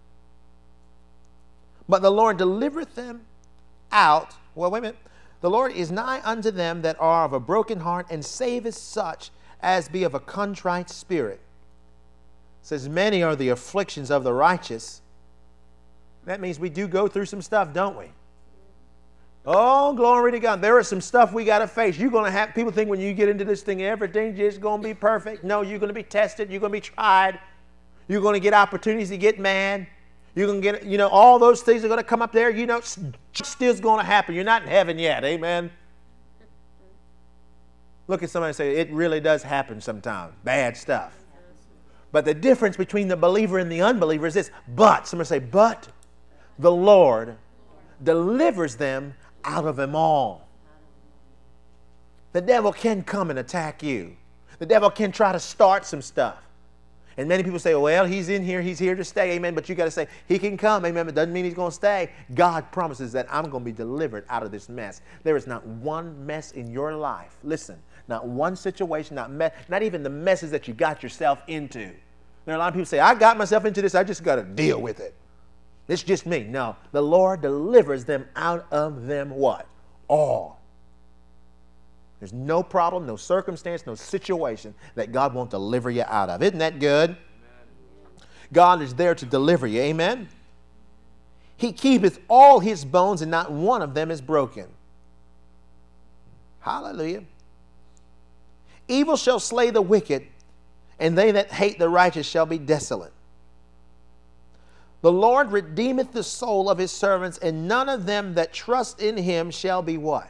but the Lord delivereth them out. Well, wait a minute. The Lord is nigh unto them that are of a broken heart, and saveth such as be of a contrite spirit. It says, many are the afflictions of the righteous. That means we do go through some stuff, don't we? Oh, glory to God. There is some stuff we got to face. You're going to have, people think when you get into this thing, everything's just going to be perfect. No, you're going to be tested. You're going to be tried. You're going to get opportunities to get mad. You're going to get, all those things are going to come up there. Still's going to happen. You're not in heaven yet. Amen. Look at somebody and say, it really does happen sometimes. Bad stuff. But the difference between the believer and the unbeliever is this. But, somebody say, but the Lord delivers them out of them all. The devil can come and attack you. The devil can try to start some stuff. And many people say, well, he's in here, he's here to stay, amen. But you got to say, he can come, amen. It doesn't mean he's going to stay. God promises that I'm going to be delivered out of this mess. There is not one mess in your life. Listen, not one situation, not even the messes that you got yourself into. There are a lot of people say, I got myself into this, I just got to deal with it. It's just me. No, the Lord delivers them out of them what? All. There's no problem, no circumstance, no situation that God won't deliver you out of. Isn't that good? Amen. God is there to deliver you. Amen? He keepeth all his bones, and not one of them is broken. Hallelujah. Evil shall slay the wicked, and they that hate the righteous shall be desolate. The Lord redeemeth the soul of his servants, and none of them that trust in him shall be what?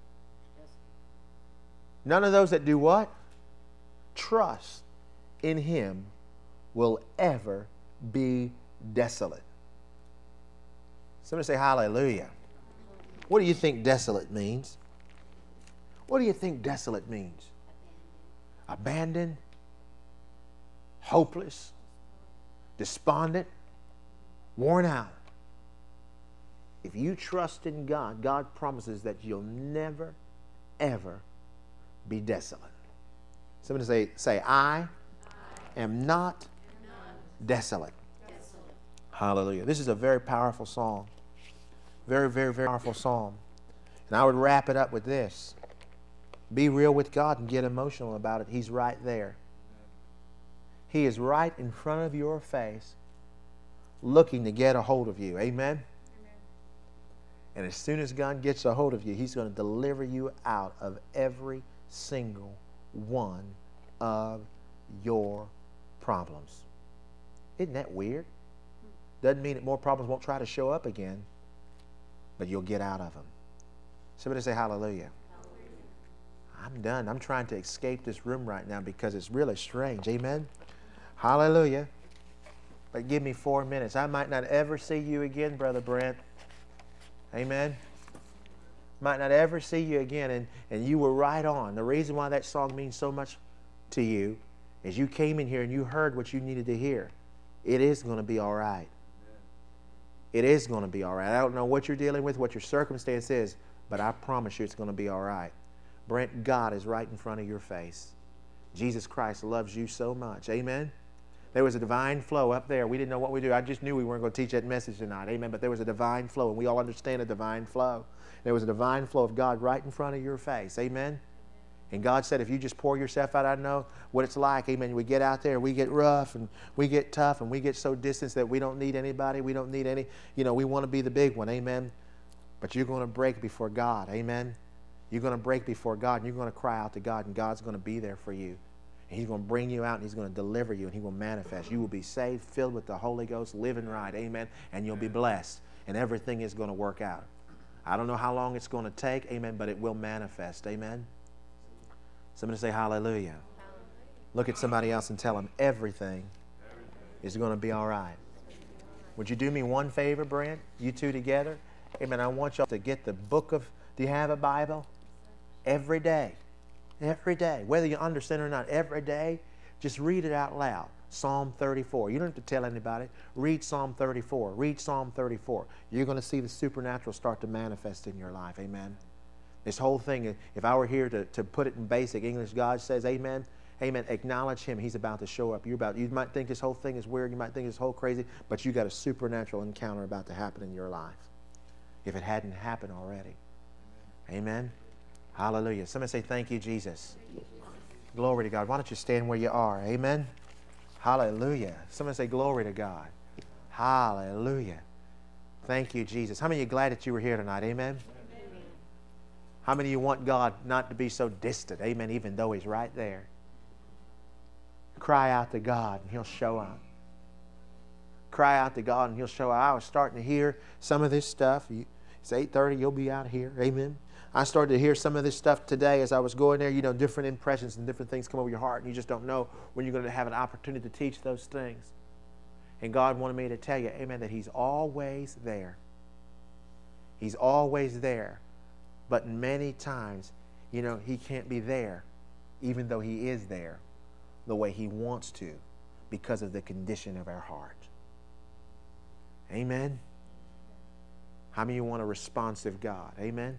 None of those that do what? Trust in him will ever be desolate. Somebody say hallelujah. What do you think desolate means? What do you think desolate means? Abandoned, hopeless, despondent, worn out. If you trust in God, God promises that you'll never, ever be desolate. Somebody say I am not desolate. Hallelujah. This is a very powerful song. Very, very, very powerful psalm. And I would wrap it up with this. Be real with God and get emotional about it. He's right there. He is right in front of your face, looking to get a hold of you. Amen? And as soon as God gets a hold of you, he's going to deliver you out of every single one of your problems. Isn't that weird? Doesn't mean that more problems won't try to show up again, but you'll get out of them. Somebody say hallelujah. I'm done. I'm trying to escape this room right now because it's really strange. Amen. Hallelujah. But give me 4 minutes. I might not ever see you again, Brother Brent. Amen. Might not ever see you again. And you were right on. The reason why that song means so much to you is you came in here and you heard what you needed to hear. It is going to be all right. It is going to be all right. I don't know what you're dealing with, what your circumstance is, but I promise you it's going to be all right. Brent, God is right in front of your face. Jesus Christ loves you so much. Amen. There was a divine flow up there. We didn't know what we do. I just knew we weren't going to teach that message tonight. Amen. But there was a divine flow, and we all understand a divine flow. There was a divine flow of God right in front of your face. Amen. And God said, if you just pour yourself out, I know what it's like. Amen. We get out there, we get rough, and we get tough, and we get so distant that we don't need anybody. We don't need any, we want to be the big one. Amen. But you're going to break before God. Amen. You're going to break before God, and you're going to cry out to God, and God's going to be there for you. And He's going to bring you out, and He's going to deliver you, and He will manifest. You will be saved, filled with the Holy Ghost, living right. Amen. And you'll be blessed, and everything is going to work out. I don't know how long it's going to take. Amen. But it will manifest. Amen. Somebody say hallelujah. Look at somebody else and tell them everything is going to be all right. Would you do me one favor, Brent? You two together? Amen. I want y'all to get the book of, do you have a Bible? Every day. Every day. Whether you understand it or not, every day, just read it out loud. Psalm 34. You don't have to tell anybody. Read Psalm 34. Read Psalm 34. You're going to see the supernatural start to manifest in your life. Amen. This whole thing, if I were here to put it in basic English, God says, amen, amen, acknowledge Him. He's about to show up. You might think this whole thing is weird. You might think it's whole crazy, but you got a supernatural encounter about to happen in your life if it hadn't happened already. Amen. Hallelujah. Somebody say, thank you, Jesus. Glory to God. Why don't you stand where you are? Amen. Hallelujah. Somebody say, glory to God. Hallelujah. Thank you, Jesus. How many of you are glad that you were here tonight? Amen. How many of you want God not to be so distant? Amen. Even though He's right there. Cry out to God and He'll show up. Cry out to God and He'll show up. I was starting to hear some of this stuff. It's 8:30. You'll be out here. Amen. I started to hear some of this stuff today as I was going there. Different impressions and different things come over your heart, and you just don't know when you're going to have an opportunity to teach those things. And God wanted me to tell you, amen, that He's always there. He's always there. But many times, He can't be there, even though He is there, the way He wants to, because of the condition of our heart. Amen? How many of you want a responsive God? Amen?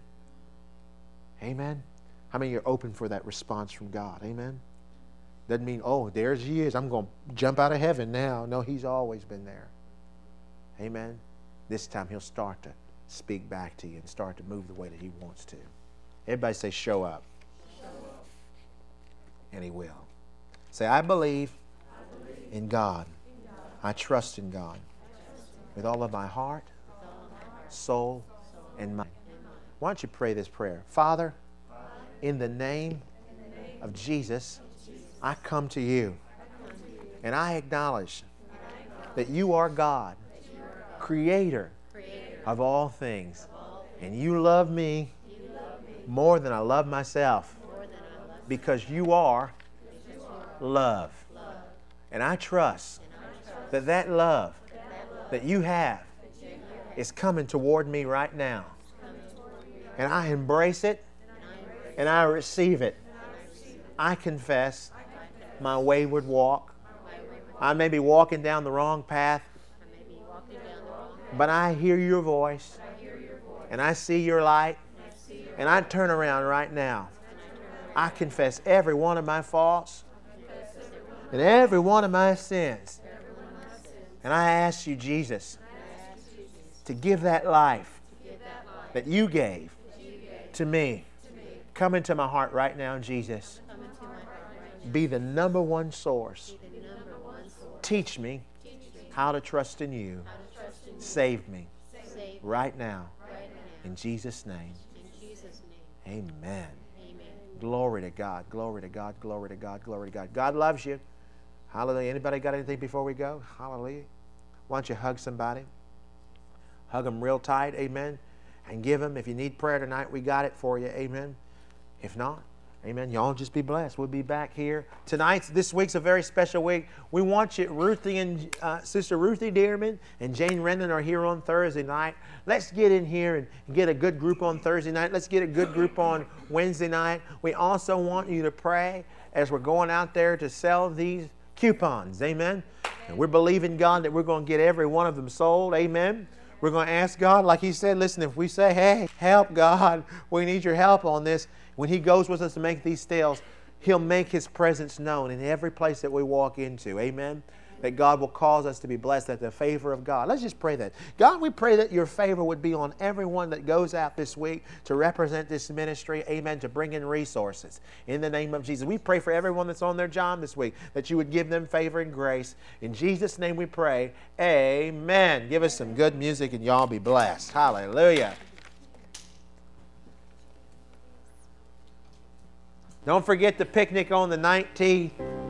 Amen? How many of you are open for that response from God? Amen? Doesn't mean, oh, there He is. I'm going to jump out of heaven now. No, He's always been there. Amen? This time He'll start to speak back to you and start to move the way that He wants to. Everybody say, show up. Show up. And He will. Say, I believe in God. I trust in God with all of my heart, soul, and mind. Why don't you pray this prayer? Father, in the name of Jesus, I come to you and I acknowledge that you are God, creator of all things. And you love me more than I love myself because you are love. And I trust that love that you have is coming toward me right now. And I embrace it and I receive it. I confess my wayward walk. I may be walking down the wrong path, but I hear your voice and I see your light and I turn around right now. I confess every one of my faults and every one of my sins. And I ask you, Jesus, to give that life that you gave to me. Come into my heart right now, Jesus. Be the number one source. Teach me how to trust in you. Save me right now. In Jesus' name. Amen. Glory to God. Glory to God. Glory to God. Glory to God. God loves you. Hallelujah. Anybody got anything before we go? Hallelujah. Why don't you hug somebody? Hug them real tight, amen. And give them, if you need prayer tonight, we got it for you, amen. If not, amen, y'all just be blessed. We'll be back here tonight. This week's a very special week. We want you, Ruthie and Sister Ruthie Dearman and Jane Rendon are here on Thursday night. Let's get in here and get a good group on Thursday night. Let's get a good group on Wednesday night. We also want you to pray as we're going out there to sell these coupons, amen. And we're believing God that we're going to get every one of them sold, amen. We're going to ask God, like He said, listen, if we say, hey, help God, we need your help on this. When He goes with us to make these sales, He'll make His presence known in every place that we walk into. Amen? That God will cause us to be blessed at the favor of God. Let's just pray that. God, we pray that your favor would be on everyone that goes out this week to represent this ministry. Amen. To bring in resources. In the name of Jesus. We pray for everyone that's on their job this week, that you would give them favor and grace. In Jesus' name we pray. Amen. Give us some good music and y'all be blessed. Hallelujah. Don't forget the picnic on the 19th.